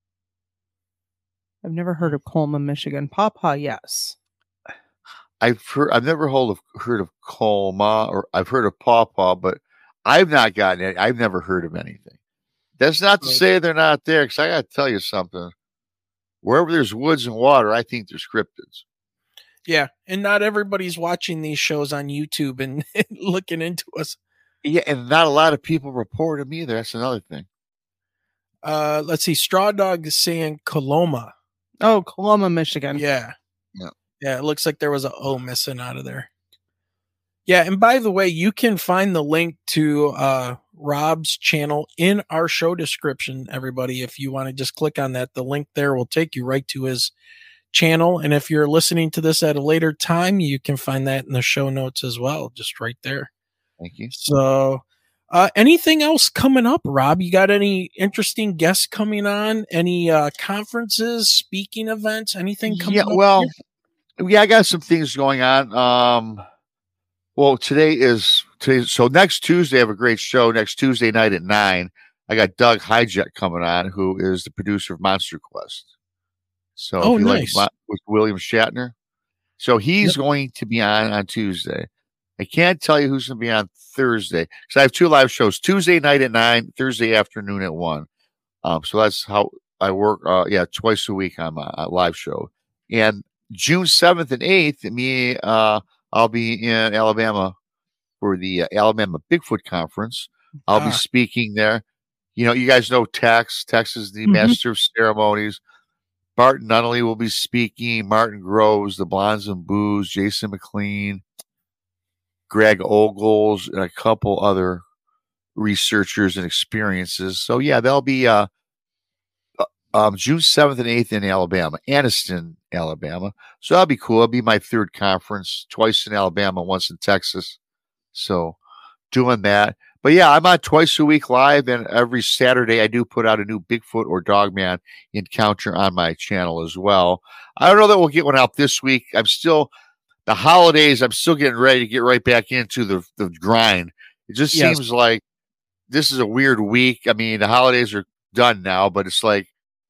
I've never heard of Colma, Michigan. Paw Paw, yes. I've heard, I've never heard of, heard of Colma, or I've heard of Paw Paw, but I've not gotten it. I've never heard of anything. That's not to Right. say they're not there, because I got to tell you something. Wherever there's woods and water, I think there's cryptids. Yeah, and not everybody's watching these shows on YouTube and, and looking into us. Yeah, and not a lot of people report them either. That's another thing. Uh, let's see. Straw Dog is saying Coloma. Oh, Coloma, Michigan. Yeah. Yeah. Yeah, it looks like there was a O missing out of there. Yeah, and by the way, you can find the link to uh, Rob's channel in our show description, everybody. If you want to just click on that, the link there will take you right to his channel. And if you're listening to this at a later time, you can find that in the show notes as well, just right there. Thank you. So, uh, anything else coming up, Rob? You got any interesting guests coming on? Any uh, conferences, speaking events, anything coming Yeah, up? well, here? yeah, I got some things going on. Um, well, today is today. So next Tuesday, I have a great show. Next Tuesday night at nine, I got Doug Hijack coming on, who is the producer of Monster Quest. So, Oh, if you nice. like with William Shatner, so he's Yep. going to be on on Tuesday. I can't tell you who's going to be on Thursday because I have two live shows: Tuesday night at nine, Thursday afternoon at one. Um, so that's how I work. Uh, yeah, twice a week on my uh, live show. And June seventh and eighth, me, uh, I'll be in Alabama for the uh, Alabama Bigfoot Conference. I'll Ah. be speaking there. You know, you guys know Tex. Tex is the Mhm. master of ceremonies. Barton Nunnally will be speaking. Martin Groves, the Blondes and Booze, Jason McLean, Greg Ogles, and a couple other researchers and experiences. So yeah, they'll be uh, uh, um, June seventh and eighth in Alabama, Anniston, Alabama. So that'll be cool. It'll be my third conference, twice in Alabama, once in Texas. So doing that. But yeah, I'm on twice a week live, and every Saturday I do put out a new Bigfoot or Dogman encounter on my channel as well. I don't know that we'll get one out this week. I'm still the holidays. I'm still getting ready to get right back into the the grind. It just Yes. seems like this is a weird week. I mean, the holidays are done now, but it's like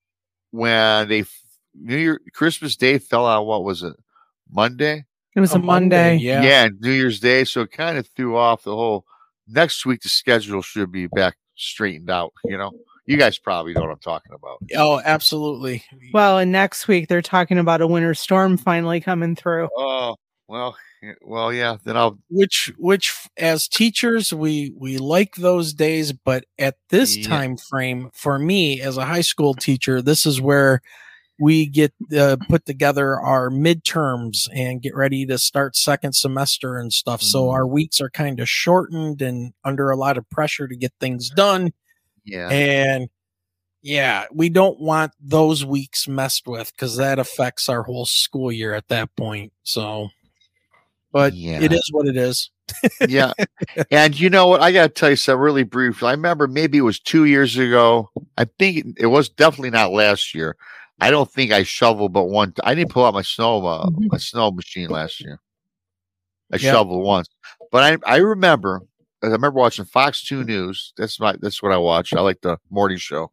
when they New Year Christmas Day fell on what was it Monday? It was A a Monday. Monday, yeah. Yeah, and New Year's Day. So it kind of threw off the whole. Next week, the schedule should be back straightened out. You know, you guys probably know what I'm talking about. Oh, absolutely. Well, and next week they're talking about a winter storm finally coming through. Oh, well, yeah, well, yeah. Then I'll. which which as teachers we we like those days, but at this Yeah. time frame for me as a high school teacher, this is where we get uh, put together our midterms and get ready to start second semester and stuff. So Mhm. our weeks are kind of shortened and under a lot of pressure to get things done. Yeah. And yeah, we don't want those weeks messed with because that affects our whole school year at that point. So, but Yeah. it is what it is. yeah. And you know what? I got to tell you something really brief. I remember maybe it was two years ago. I think it, it was definitely not last year. I don't think I shoveled but one. T- I didn't pull out my snow uh, Mhm. my snow machine last year. I Yep. shoveled once, but I I remember I remember watching Fox two News. That's my that's what I watch. I like the morning show.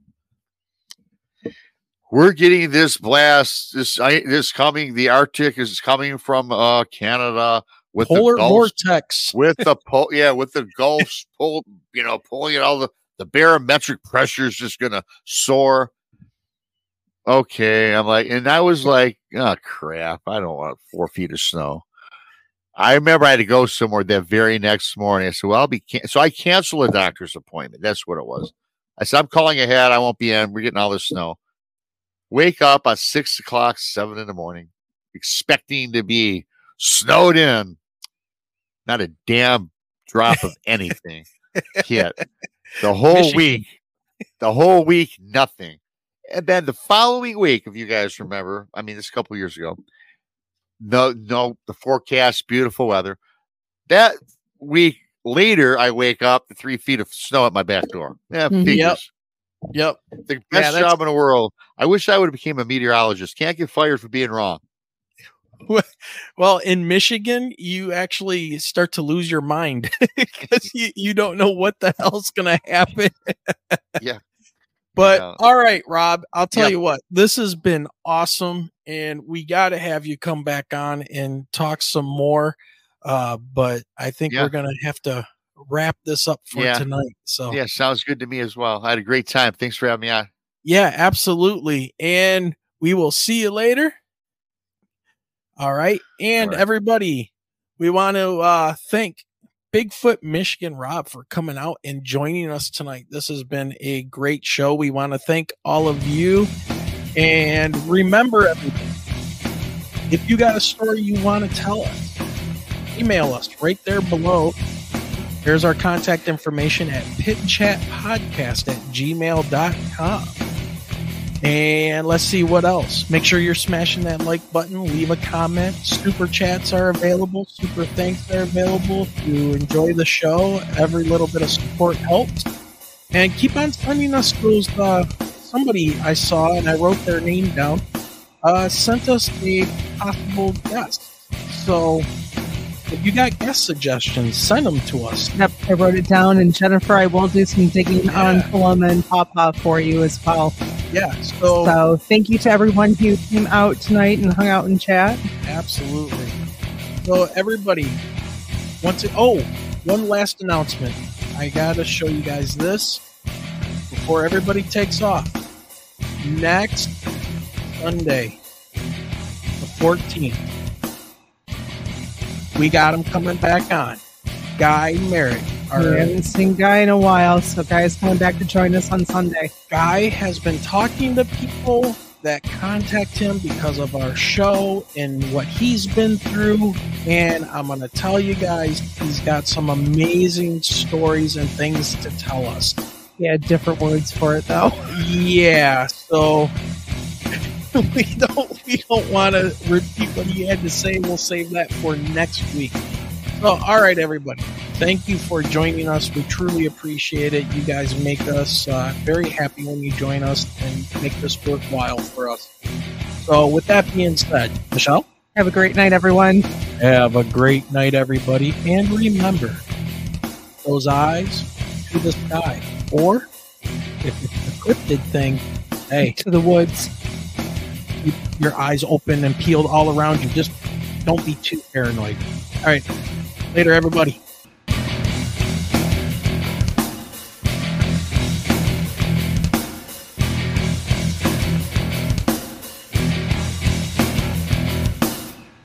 We're getting this blast. This I, this coming. The Arctic is coming from uh, Canada with Polar the Gulf, vortex. with the pol- yeah with the Gulf pull you know pulling it all the the barometric pressure is just gonna soar. Okay, I'm like, and I was like, oh crap, I don't want four feet of snow. I remember I had to go somewhere that very next morning. I said, well, I'll be can-. so I canceled a doctor's appointment. That's what it was. I said, I'm calling ahead. I won't be in. We're getting all this snow. Wake up at six o'clock, seven in the morning, expecting to be snowed in. Not a damn drop of anything hit. The whole Michigan. week, the whole week, nothing. And then the following week, if you guys remember, I mean, this a couple years ago, no, no, the forecast, beautiful weather. That week later, I wake up to three feet of snow at my back door. Yeah, Mhm. figures. Yep. The Yeah, best that's- job in the world. I wish I would have became a meteorologist. Can't get fired for being wrong. Well, in Michigan, you actually start to lose your mind because you, you don't know what the hell's going to happen. Yeah. But Yeah. all right, Rob, I'll tell Yeah. you what, this has been awesome. And we got to have you come back on and talk some more. Uh, but I think Yeah. we're going to have to wrap this up for Yeah. tonight. So Yeah, sounds good to me as well. I had a great time. Thanks for having me on. yeah, absolutely. And we will see you later. All right. And All right. everybody, we want to uh, thank Bigfoot Michigan Rob for coming out and joining us tonight. This has been a great show. We want to thank all of you. And remember, everybody, if you got a story you want to tell us, email us right there below. There's our contact information at pitchatpodcast at gmail dot com. And let's see what else. Make sure you're smashing that like button. Leave a comment. Super chats are available. Super thanks are available. If you enjoy the show, every little bit of support helps. And keep on sending us those. Uh, somebody I saw, and I wrote their name down, uh, sent us a possible guest. So if you got guest suggestions, send them to us. Yep, I wrote it down, and Jennifer, I will do some digging Yeah. on Paloma and Papa for you as well. Yeah, so, So thank you to everyone who came out tonight and hung out and chat. absolutely. So everybody, once it, oh, one last announcement. I gotta show you guys this before everybody takes off. Next Sunday, the fourteenth, we got him coming back on. Guy Merritt. We haven't seen Guy in a while, so Guy's coming back to join us on Sunday. Guy has been talking to people that contact him because of our show and what he's been through. And I'm going to tell you guys, he's got some amazing stories and things to tell us. Yeah, different words for it though. Yeah, so we don't we don't want to repeat what he had to say. We'll save that for next week. So, all right, everybody. Thank you for joining us. We truly appreciate it. You guys make us uh, very happy when you join us and make this worthwhile for us. So, with that being said, Michelle? Have a great night, everyone. Have a great night, everybody. And remember, those eyes to the sky. Or, if it's a cryptid thing, hey, To the woods. keep your eyes open and peeled all around you. Just don't be too paranoid. All right. Later, everybody.